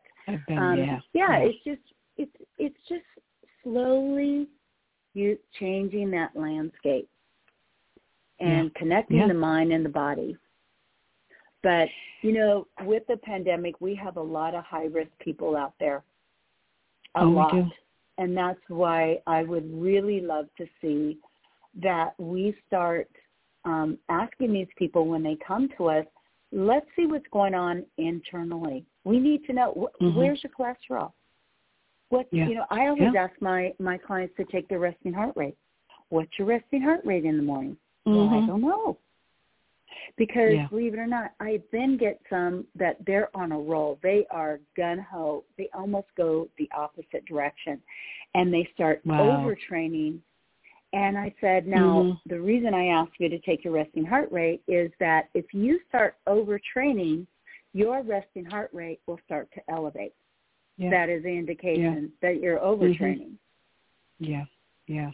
it's just slowly you changing that landscape and connecting the mind and the body. But with the pandemic, we have a lot of high-risk people out there. A lot. We do. And that's why I would really love to see that we start asking these people when they come to us, let's see what's going on internally. We need to know, where's your cholesterol? I always ask my clients to take their resting heart rate. What's your resting heart rate in the morning? Well, I don't know. Because believe it or not, I then get some that they're on a roll. They are gung-ho. They almost go the opposite direction. And they start overtraining. And I said, now, the reason I asked you to take your resting heart rate is that if you start overtraining, your resting heart rate will start to elevate. Yeah. That is the indication that you're overtraining. Yeah, yeah.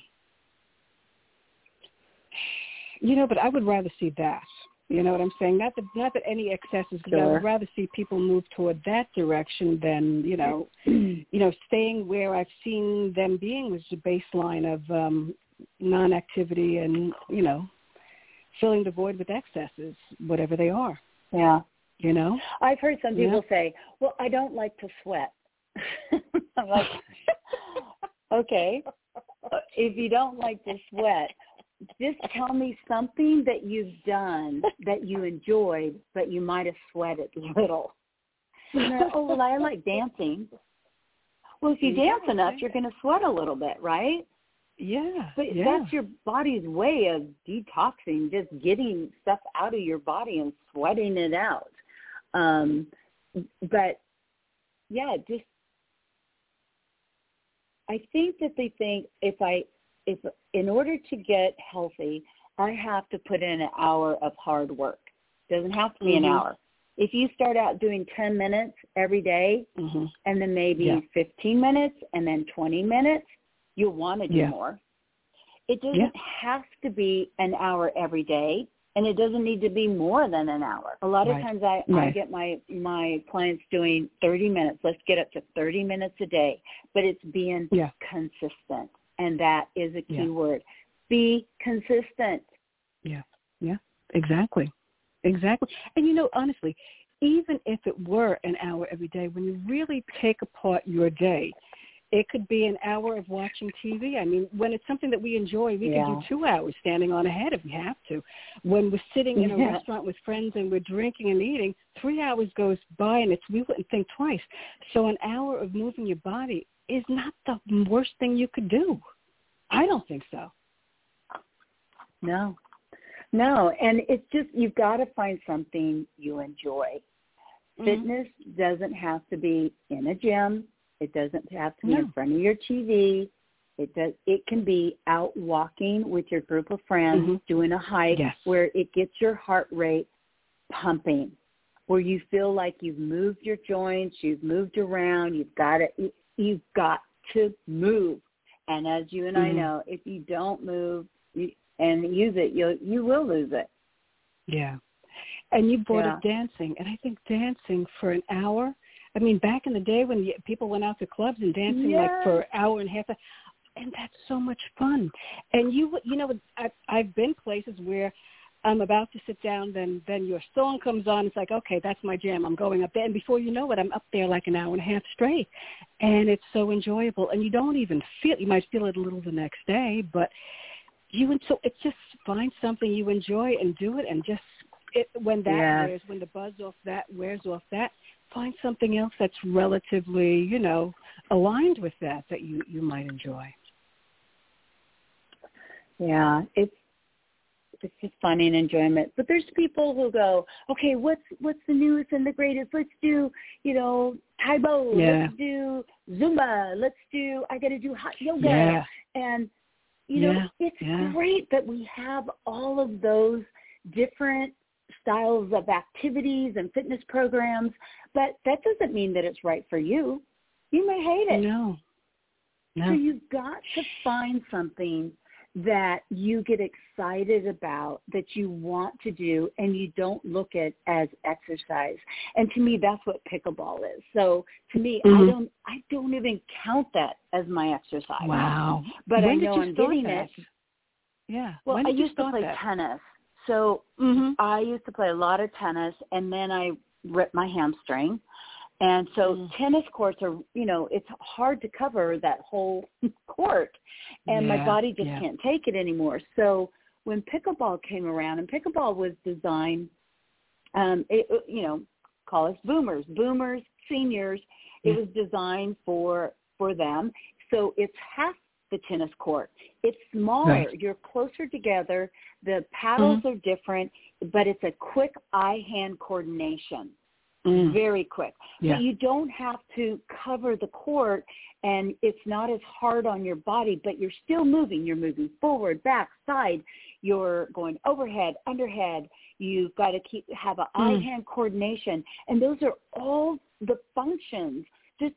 But I would rather see that. You know what I'm saying? Not that any excesses, but I would rather see people move toward that direction than, staying where I've seen them being, was the baseline of non-activity and, filling the void with excesses, whatever they are. Yeah. I've heard some people say, well, I don't like to sweat. I'm like, okay, if you don't like to sweat, just tell me something that you've done that you enjoyed, but you might have sweated a little. I like dancing. Well, if you dance enough, you're going to sweat a little bit, right? Yeah. But that's your body's way of detoxing, just getting stuff out of your body and sweating it out. But, just I think that they think if in order to get healthy, I have to put in an hour of hard work. It doesn't have to be an hour. If you start out doing 10 minutes every day and then maybe 15 minutes and then 20 minutes, you'll want to do more. It doesn't have to be an hour every day, and it doesn't need to be more than an hour. A lot of times I get my clients doing 30 minutes. Let's get up to 30 minutes a day, but it's being consistent. And that is a key word. Be consistent. Yeah, exactly. And, honestly, even if it were an hour every day, when you really take apart your day, it could be an hour of watching TV. I mean, when it's something that we enjoy, we can do 2 hours standing on a head if we have to. When we're sitting in a restaurant with friends and we're drinking and eating, 3 hours goes by and we wouldn't think twice. So an hour of moving your body is not the worst thing you could do. I don't think so. No. And it's just, you've got to find something you enjoy. Fitness doesn't have to be in a gym. It doesn't have to be in front of your TV. It can be out walking with your group of friends, doing a hike where it gets your heart rate pumping, where you feel like you've moved your joints, you've moved around, you've got to move. And as you and I know, if you don't move and use it, you will lose it. Yeah. And you brought up dancing. And I think dancing for an hour, I mean, back in the day when people went out to clubs and dancing like for an hour and a half, and that's so much fun. And I've been places where I'm about to sit down, then your song comes on. It's like, okay, that's my jam. I'm going up there. And before you know it, I'm up there like an hour and a half straight. And it's so enjoyable. And you don't even feel, you might feel it a little the next day, but so it's just find something you enjoy and do it. And just when that wears, when the buzz off that wears off that, find something else that's relatively, aligned with that you might enjoy. Yeah, it's just fun and enjoyment. But there's people who go, okay, what's the newest and the greatest? Let's do, Taebo. Yeah. Let's do Zumba. I got to do hot yoga. Yeah. And, it's great that we have all of those different styles of activities and fitness programs, but that doesn't mean that it's right for you. You may hate it. No. So you've got to find something that you get excited about, that you want to do, and you don't look at as exercise. And to me, that's what pickleball is. So to me, I don't even count that as my exercise. Wow. But when I know did you I'm getting that? it. Yeah. Well, I used to play tennis. So I used to play a lot of tennis, and then I ripped my hamstring. And so tennis courts are, it's hard to cover that whole court, and my body just can't take it anymore. So when pickleball came around, and pickleball was designed, call us boomers, seniors, it was designed for them. So it's half the tennis court. It's smaller. Right. You're closer together. The paddles are different, but it's a quick eye-hand coordination. Very quick. Yeah. But you don't have to cover the court, and it's not as hard on your body, but you're still moving. You're moving forward, back, side. You're going overhead, underhead. You've got to have an eye-hand coordination. And those are all the functions, just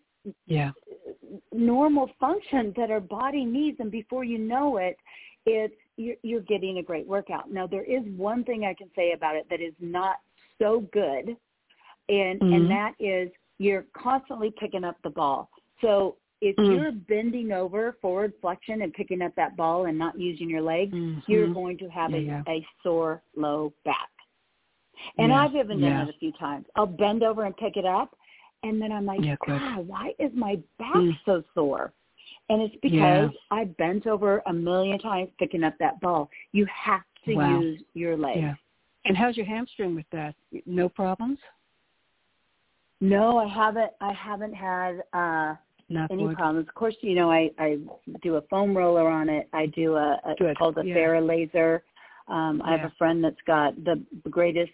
normal functions that our body needs. And before you know it, you're getting a great workout. Now, there is one thing I can say about it that is not so good. And that is you're constantly picking up the ball. So if you're bending over, forward flexion, and picking up that ball and not using your legs, you're going to have a sore low back. And I've even done it a few times. I'll bend over and pick it up, and then I'm like, God, why is my back so sore? And it's because I bent over a million times picking up that ball. You have to use your legs. Yeah. And how's your hamstring with that? No problems? No, I haven't had any problems. Of course, I do a foam roller on it. I do it's called a TheraLaser. I have a friend that's got the greatest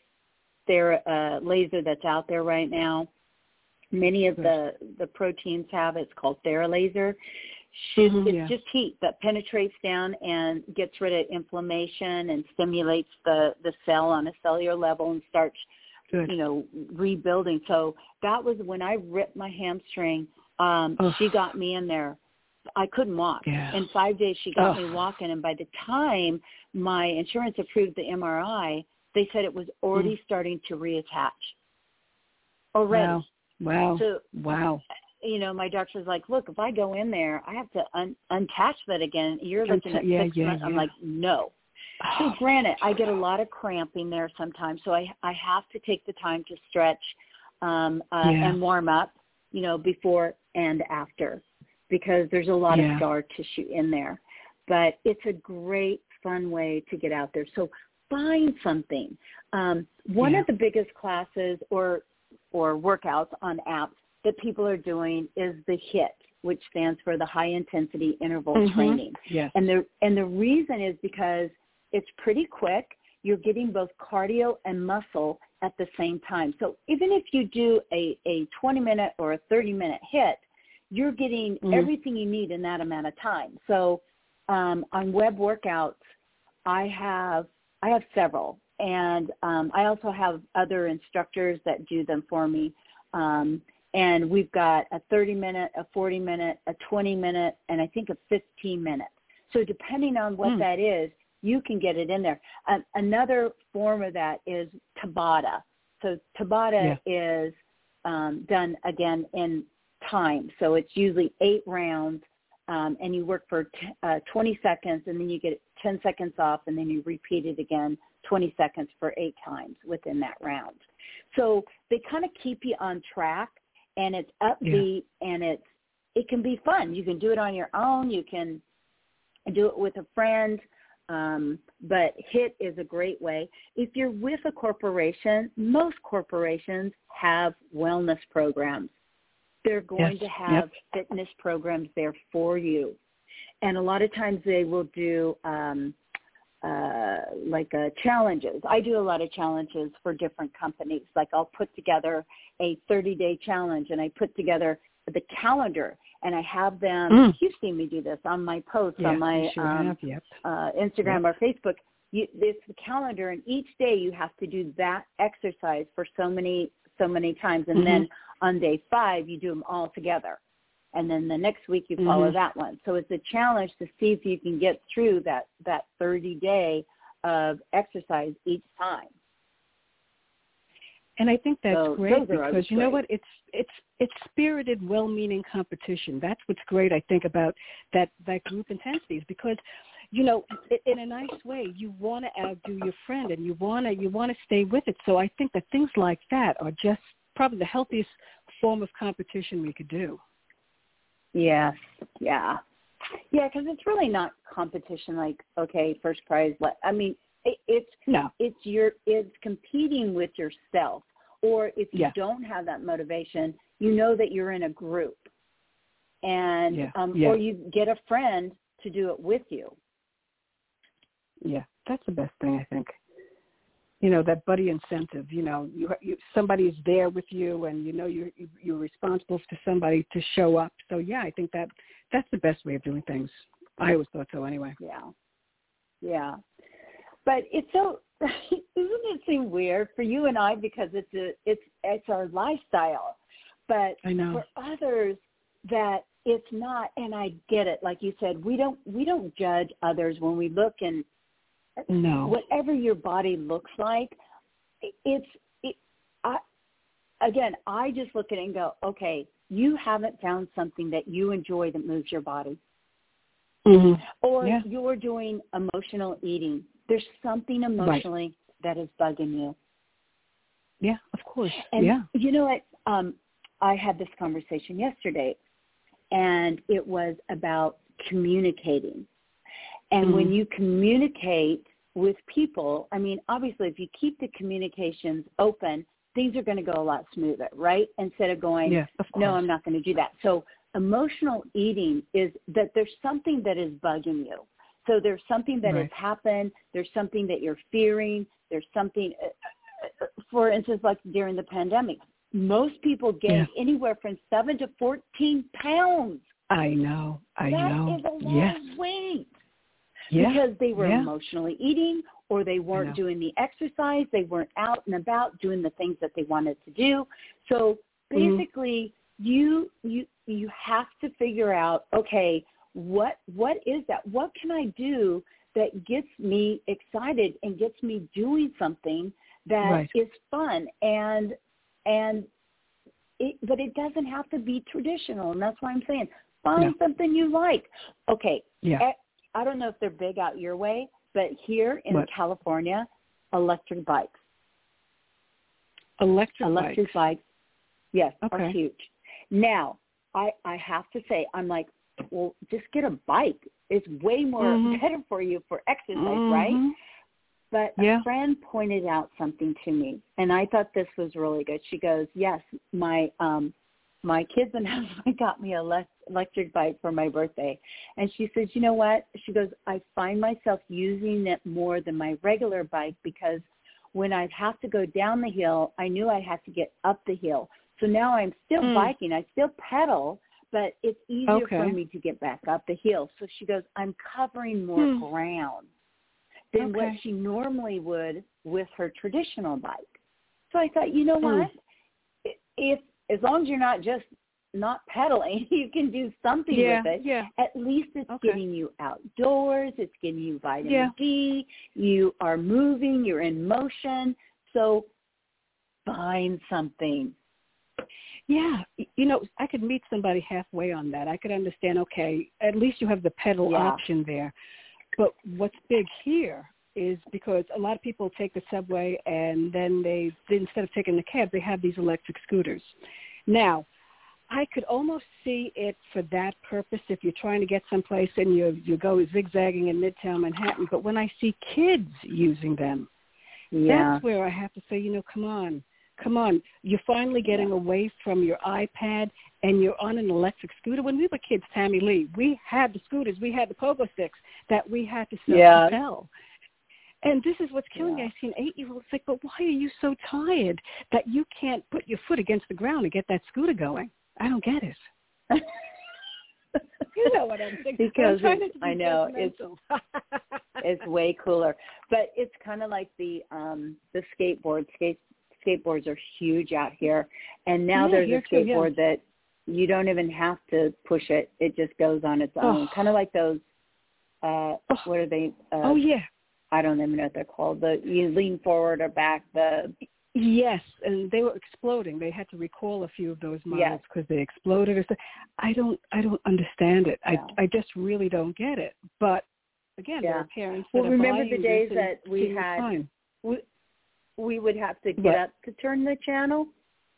laser that's out there right now. Many of the pro teams have it. It's called TheraLaser. It's just heat that penetrates down and gets rid of inflammation and stimulates the cell on a cellular level and starts rebuilding. So that was when I ripped my hamstring. She got me in there. I couldn't walk. Yeah. In 5 days, she got me walking. And by the time my insurance approved the MRI, they said it was already starting to reattach. Already. Wow. So, wow. My doctor's like, look, if I go in there, I have to untach that again. You're looking at 6 months. I'm like, no. So granted, I get a lot of cramping there sometimes, so I have to take the time to stretch and warm up, before and after, because there's a lot of scar tissue in there. But it's a great, fun way to get out there. So find something. One of the biggest classes or workouts on apps that people are doing is the HIIT, which stands for the high intensity interval training. Yes. And the reason is because it's pretty quick. You're getting both cardio and muscle at the same time. So even if you do a 20-minute or a 30-minute HIIT, you're getting everything you need in that amount of time. So on web workouts, I have several. And I also have other instructors that do them for me. And we've got a 30-minute, a 40-minute, a 20-minute, and I think a 15-minute. So depending on what that is, you can get it in there. Another form of that is Tabata. So Tabata is done, again, in time. So it's usually 8 rounds and you work for 20 seconds, and then you get 10 seconds off, and then you repeat it again 20 seconds for 8 times within that round. So they kind of keep you on track, and it's upbeat, and it can be fun. You can do it on your own. You can do it with a friend, but HIIT is a great way. If you're with a corporation, most corporations have wellness programs. They're going to have fitness programs there for you. And a lot of times they will do challenges. I do a lot of challenges for different companies. Like I'll put together a 30-day challenge, and I put together the calendar, and I have them, you've seen me do this on my posts on my Instagram or Facebook. It's the calendar, and each day you have to do that exercise for so many times. And then on day 5, you do them all together. And then the next week you follow that one. So it's a challenge to see if you can get through that 30-day of exercise each time. And I think that's great because you know what? It's spirited, well-meaning competition. That's what's great, I think, about that group intensities because, you know, in a nice way, you want to outdo your friend and you want to stay with it. So I think that things like that are just probably the healthiest form of competition we could do. Yes. Yeah. Yeah, because it's really not competition like, okay, first prize. I mean, it's competing with yourself. Or if you don't have that motivation, you know that you're in a group, and or you get a friend to do it with you. Yeah, that's the best thing, I think. You know, that buddy incentive. You know, you somebody's there with you, and you know you're responsible to somebody to show up. So yeah, I think that's the best way of doing things. I always thought so, anyway. Yeah. But it's so, doesn't it seem weird for you and I because it's our lifestyle, but I know. for others that it's not, and I get it. Like you said, we don't judge others when we look, and whatever your body looks like, I just look at it and go, okay, you haven't found something that you enjoy that moves your body. Or you're doing emotional eating. There's something emotionally that is bugging you. Yeah, of course. And you know what? I had this conversation yesterday, and it was about communicating. And when you communicate with people, I mean, obviously, if you keep the communications open, things are going to go a lot smoother, right? Instead of going, no, I'm not going to do that. So emotional eating is that there's something that is bugging you. So there's something that has happened. There's something that you're fearing. There's something, for instance, like during the pandemic, most people gained anywhere from 7 to 14 pounds. I know. That is a lot of weight. Because they were emotionally eating, or they weren't doing the exercise. They weren't out and about doing the things that they wanted to do. So basically, you have to figure out, okay, what is that? What can I do that gets me excited and gets me doing something that is fun but it doesn't have to be traditional, and that's why I'm saying find something you like. Okay, I don't know if they're big out your way, but here in California, electric bikes. Electric bikes, yes, are huge. Now, I have to say, I'm like, well, just get a bike. It's way more better for you for exercise, right? But a friend pointed out something to me, and I thought this was really good. She goes, yes, my kids and husband got me an electric bike for my birthday. And she says, you know what? She goes, I find myself using it more than my regular bike because when I have to go down the hill, I knew I had to get up the hill. So now I'm still biking. I still pedal, but it's easier for me to get back up the hill. So she goes, I'm covering more ground than what she normally would with her traditional bike. So I thought, you know what? If as long as you're not pedaling, you can do something with it. Yeah. At least it's getting you outdoors. It's getting you vitamin D. You are moving. You're in motion. So find something. Yeah, I could meet somebody halfway on that. I could understand, okay, at least you have the pedal option there. But what's big here is because a lot of people take the subway and then instead of taking the cab, they have these electric scooters. Now, I could almost see it for that purpose if you're trying to get someplace and you go zigzagging in Midtown Manhattan. But when I see kids using them, that's where I have to say, come on. You're finally getting away from your iPad and you're on an electric scooter. When we were kids, Tammy Lee, we had the scooters, we had the pogo sticks that we had to self-propel. And this is what's killing me. I see an 8-year-old say, but why are you so tired that you can't put your foot against the ground and get that scooter going? I don't get it. You know what I'm thinking. Because I know it's way cooler. But it's kind of like the skateboard. Skateboards are huge out here. And now there's a skateboard that you don't even have to push it. It just goes on its own. Kind of like those, what are they? I don't even know what they're called. You lean forward or back. Yes, and they were exploding. They had to recall a few of those models because they exploded. I don't understand it. I just really don't get it. But again, there are parents that remember the days that we had. We would have to get up to turn the channel.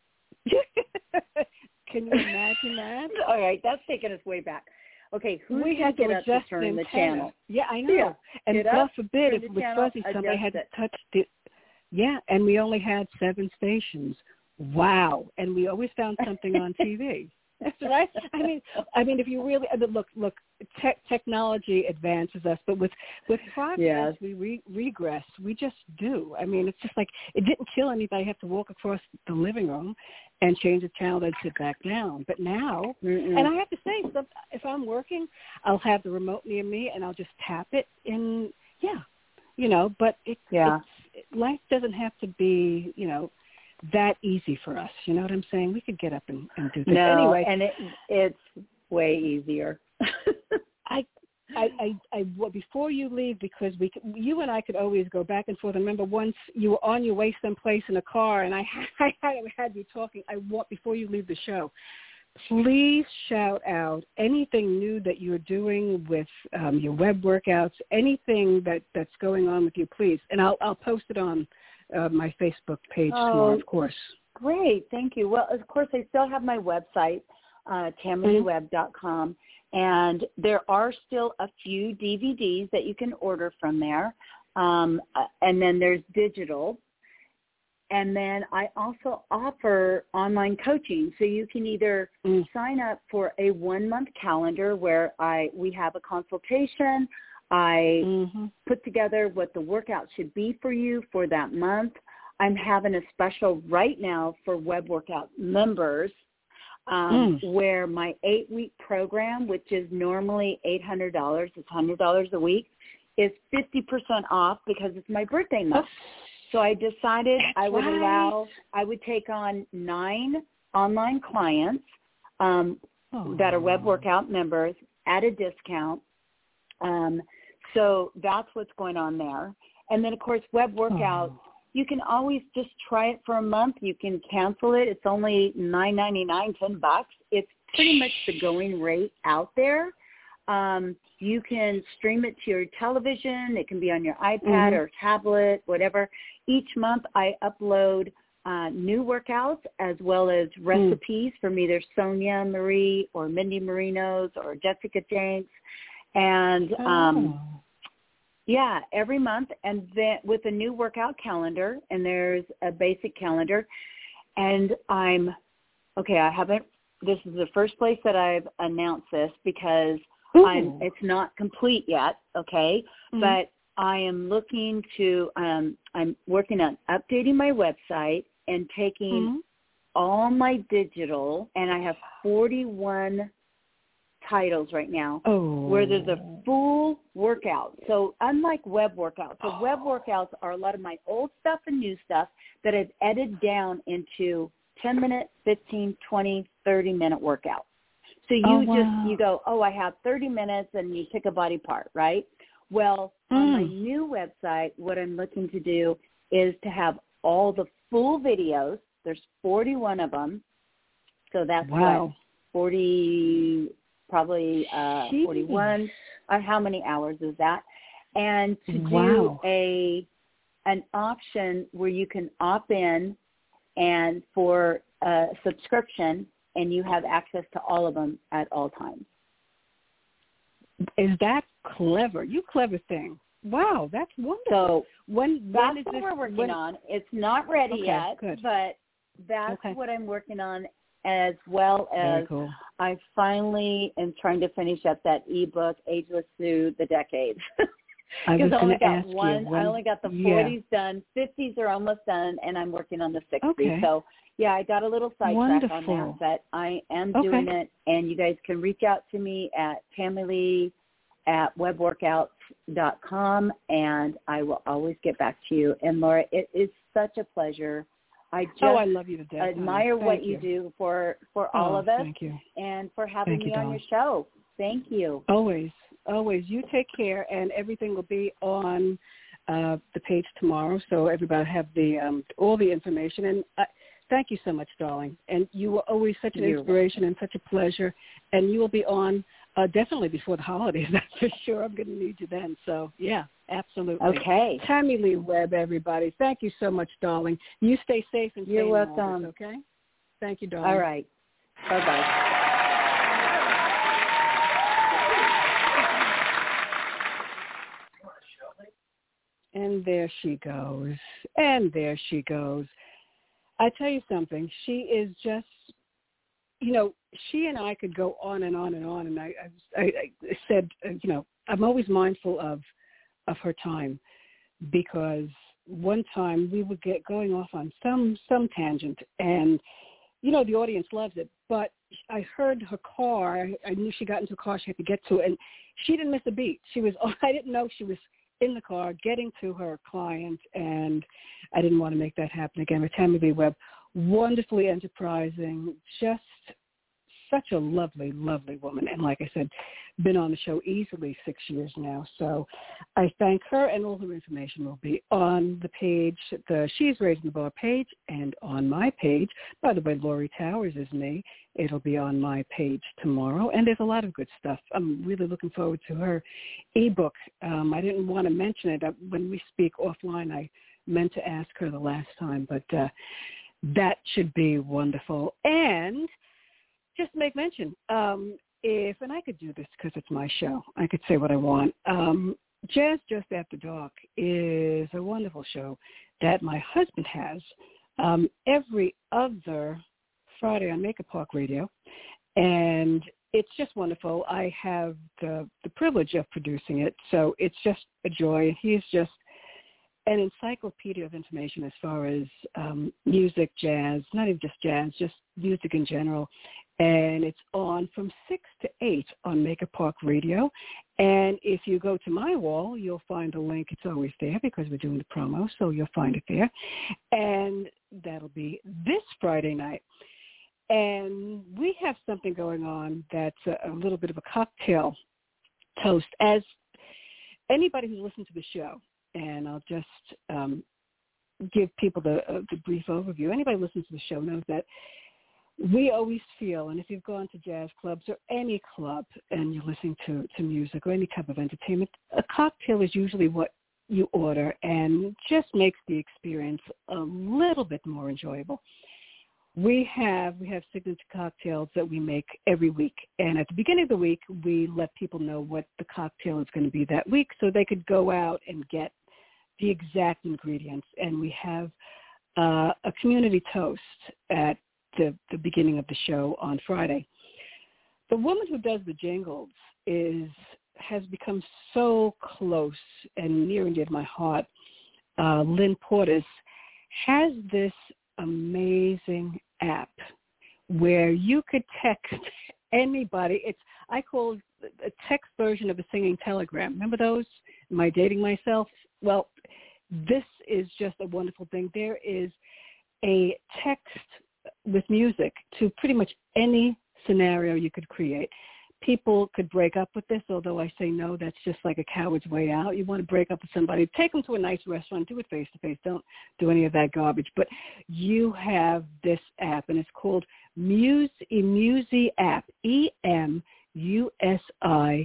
Can you imagine that? All right, that's taking us way back. Okay, we had to get up to turn the channel. Yeah, I know. Yeah. And God forbid if it was fuzzy, somebody had touched it. Yeah, and we only had 7 stations. Wow. And we always found something on TV. That's right. I mean, if you really look, technology advances us, but with progress, we regress. We just do. I mean, it's just like it didn't kill anybody. Have to walk across the living room and change the channel and sit back down. But now, and I have to say, if I'm working, I'll have the remote near me and I'll just tap it in. But life doesn't have to be, that easy for us. You know what I'm saying? We could get up and do this. No, anyway. And it's way easier. Well, before you leave, because you and I could always go back and forth. I remember once you were on your way someplace in a car, and I had you talking. Before you leave the show, please shout out anything new that you're doing with your web workouts, anything that's going on with you, please. And I'll post it on my Facebook page tomorrow, of course. Great. Thank you. Well, of course, I still have my website, TammyLeeWeb.com, and there are still a few DVDs that you can order from there, and then there's digital. And then I also offer online coaching. So you can either sign up for a 1-month calendar where we have a consultation. I put together what the workout should be for you for that month. I'm having a special right now for web workout members where my 8-week program, which is normally $800, it's $100 a week, is 50% off because it's my birthday month. So I decided I would take on 9 online clients that are web workout members at a discount. So that's what's going on there. And then, of course, web workouts, you can always just try it for a month. You can cancel it. It's only $9.99, $10. It's pretty much the going rate out there. You can stream it to your television. It can be on your iPad or tablet, whatever. Each month I upload new workouts as well as recipes from either Sonia Marie or Mindy Marinos or Jessica Jenks. And, every month. And then with a new workout calendar, and there's a basic calendar. And this is the first place that I've announced this because it's not complete yet, okay? But I am looking to, I'm working on updating my website and taking all my digital, and I have 41 titles right now where there's a full workout. So unlike web workouts, web workouts are a lot of my old stuff and new stuff that I've edited down into 10-minute, 15, 20, 30-minute workouts. So you go, I have 30 minutes, and you pick a body part, right? Well, on my new website, what I'm looking to do is to have all the full videos. There's 41 of them, So that's wow. what, 40, probably 41. How many hours is that? And to wow. do an option where you can opt in and for a subscription, and you have access to all of them at all times. Is that clever? You clever thing. Wow, that's wonderful. So when is what we're working on. It's not ready yet, good. but that's what I'm working on, as well as cool. I finally am trying to finish up that ebook, Ageless Through the Decades. Because I only got I only got the 40s done. 50s are almost done, and I'm working on the 60s. Okay. So, yeah, I got a little sidetrack on that, but I am doing it, and you guys can reach out to me at TamiLee@webworkouts.com, and I will always get back to you. And, Laura, it is such a pleasure. I just I love you to death, admire what you do for all of us, thank you. and for having me on your show. Thank you. Always. You take care, and everything will be on the page tomorrow, so everybody have the all the information. And thank you so much, darling. And you were always such an inspiration and such a pleasure. And you will be on definitely before the holidays, that's for sure. I'm going to need you then. So, yeah, absolutely. Okay. Tami Lee Webb, everybody. Thank you so much, darling. You stay safe and You're welcome. This, okay? Thank you, darling. All right. Bye-bye. And there she goes. And there she goes. I tell you something. She is just, she and I could go on and on and on. And I said, I'm always mindful of her time, because one time we would get going off on some tangent, and, the audience loves it. But I heard her car. I knew she got into a car she had to get to, and she didn't miss a beat. I didn't know she was in the car getting to her client, and I didn't want to make that happen again. But Tami Lee Webb, wonderfully enterprising, just such a lovely, lovely woman. And like I said, been on the show easily 6 years now. So I thank her, and all her information will be on the page, the She's Raising the Bar page, and on my page. By the way, Lori Towers is me. It'll be on my page tomorrow. And there's a lot of good stuff. I'm really looking forward to her ebook. I didn't want to mention it. When we speak offline, I meant to ask her the last time, but that should be wonderful. And just make mention, and I could do this because it's my show. I could say what I want. Jazz Just After Dark is a wonderful show that my husband has every other Friday on Maker Park Radio, and it's just wonderful. I have the privilege of producing it, so it's just a joy. He's just an encyclopedia of information as far as music, jazz, not even just jazz, just music in general. And it's on from 6 to 8 on Maker Park Radio. And if you go to my wall, you'll find a link. It's always there because we're doing the promo, so you'll find it there. And that'll be this Friday night. And we have something going on that's a little bit of a cocktail toast. As anybody who's listened to the show, and I'll just give people the brief overview. Anybody who listens to the show knows that we always feel, and if you've gone to jazz clubs or any club and you're listening to music or any type of entertainment, a cocktail is usually what you order and just makes the experience a little bit more enjoyable. We have signature cocktails that we make every week, and at the beginning of the week, we let people know what the cocktail is going to be that week so they could go out and get the exact ingredients. And we have a community toast at the beginning of the show on Friday. The woman who does the jingles has become so close and near and dear to my heart. Lynn Portis has this amazing app where you could text anybody. I call it a text version of a singing telegram. Remember those? Am I dating myself? Well, this is just a wonderful thing. There is a text with music to pretty much any scenario you could create. people could break up with this, although I say no, that's just like a coward's way out. You want to break up with somebody, take them to a nice restaurant, do it face-to-face. Don't do any of that garbage. But you have this app, and it's called Emusi app, EMUSI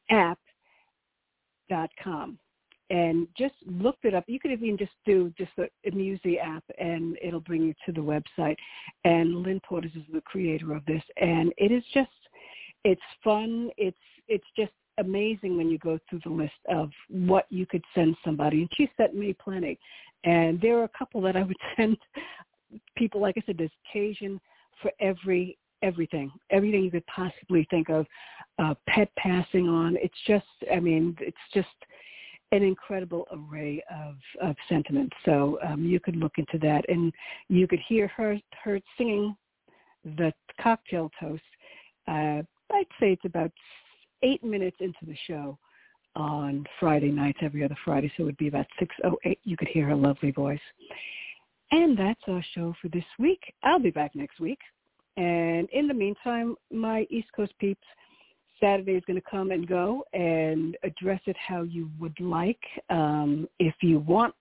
app.com. And just look it up. You could even just do just the Emusi app, and it'll bring you to the website. And Lynn Portis is the creator of this, and it is just, it's fun. It's just amazing when you go through the list of what you could send somebody. And she sent me plenty. And there are a couple that I would send people. Like I said, there's occasion for everything you could possibly think of. Pet passing on. It's just, it's just an incredible array of sentiments. So you could look into that, and you could hear her singing the cocktail toast. I'd say it's about 8 minutes into the show on Friday nights, every other Friday, so it would be about 6:08. You could hear her lovely voice. And that's our show for this week. I'll be back next week. And in the meantime, my East Coast peeps, Saturday is going to come and go, and address it how you would like. If you want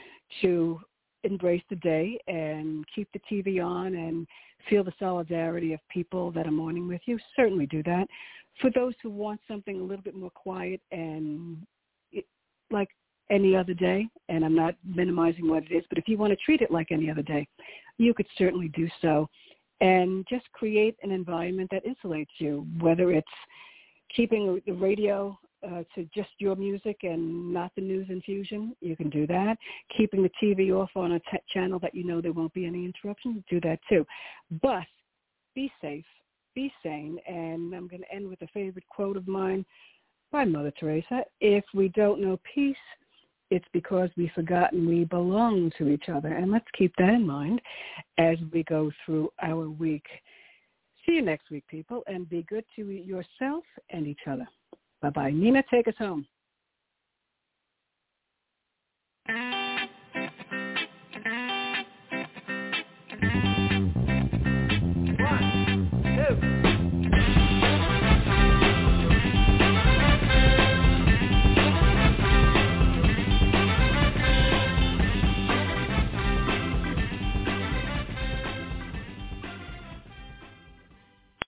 to embrace the day and keep the TV on and feel the solidarity of people that are mourning with you, certainly do that. For those who want something a little bit more quiet and like any other day, and I'm not minimizing what it is, but if you want to treat it like any other day, you could certainly do so. And just create an environment that insulates you, whether it's keeping the radio to just your music and not the news infusion, you can do that. Keeping the TV off on a channel that you know there won't be any interruptions, do that too. But be safe, be sane, and I'm going to end with a favorite quote of mine by Mother Teresa. If we don't know peace, it's because we've forgotten we belong to each other. And let's keep that in mind as we go through our week. See you next week, people, and be good to yourself and each other. Bye-bye. Nina, take us home.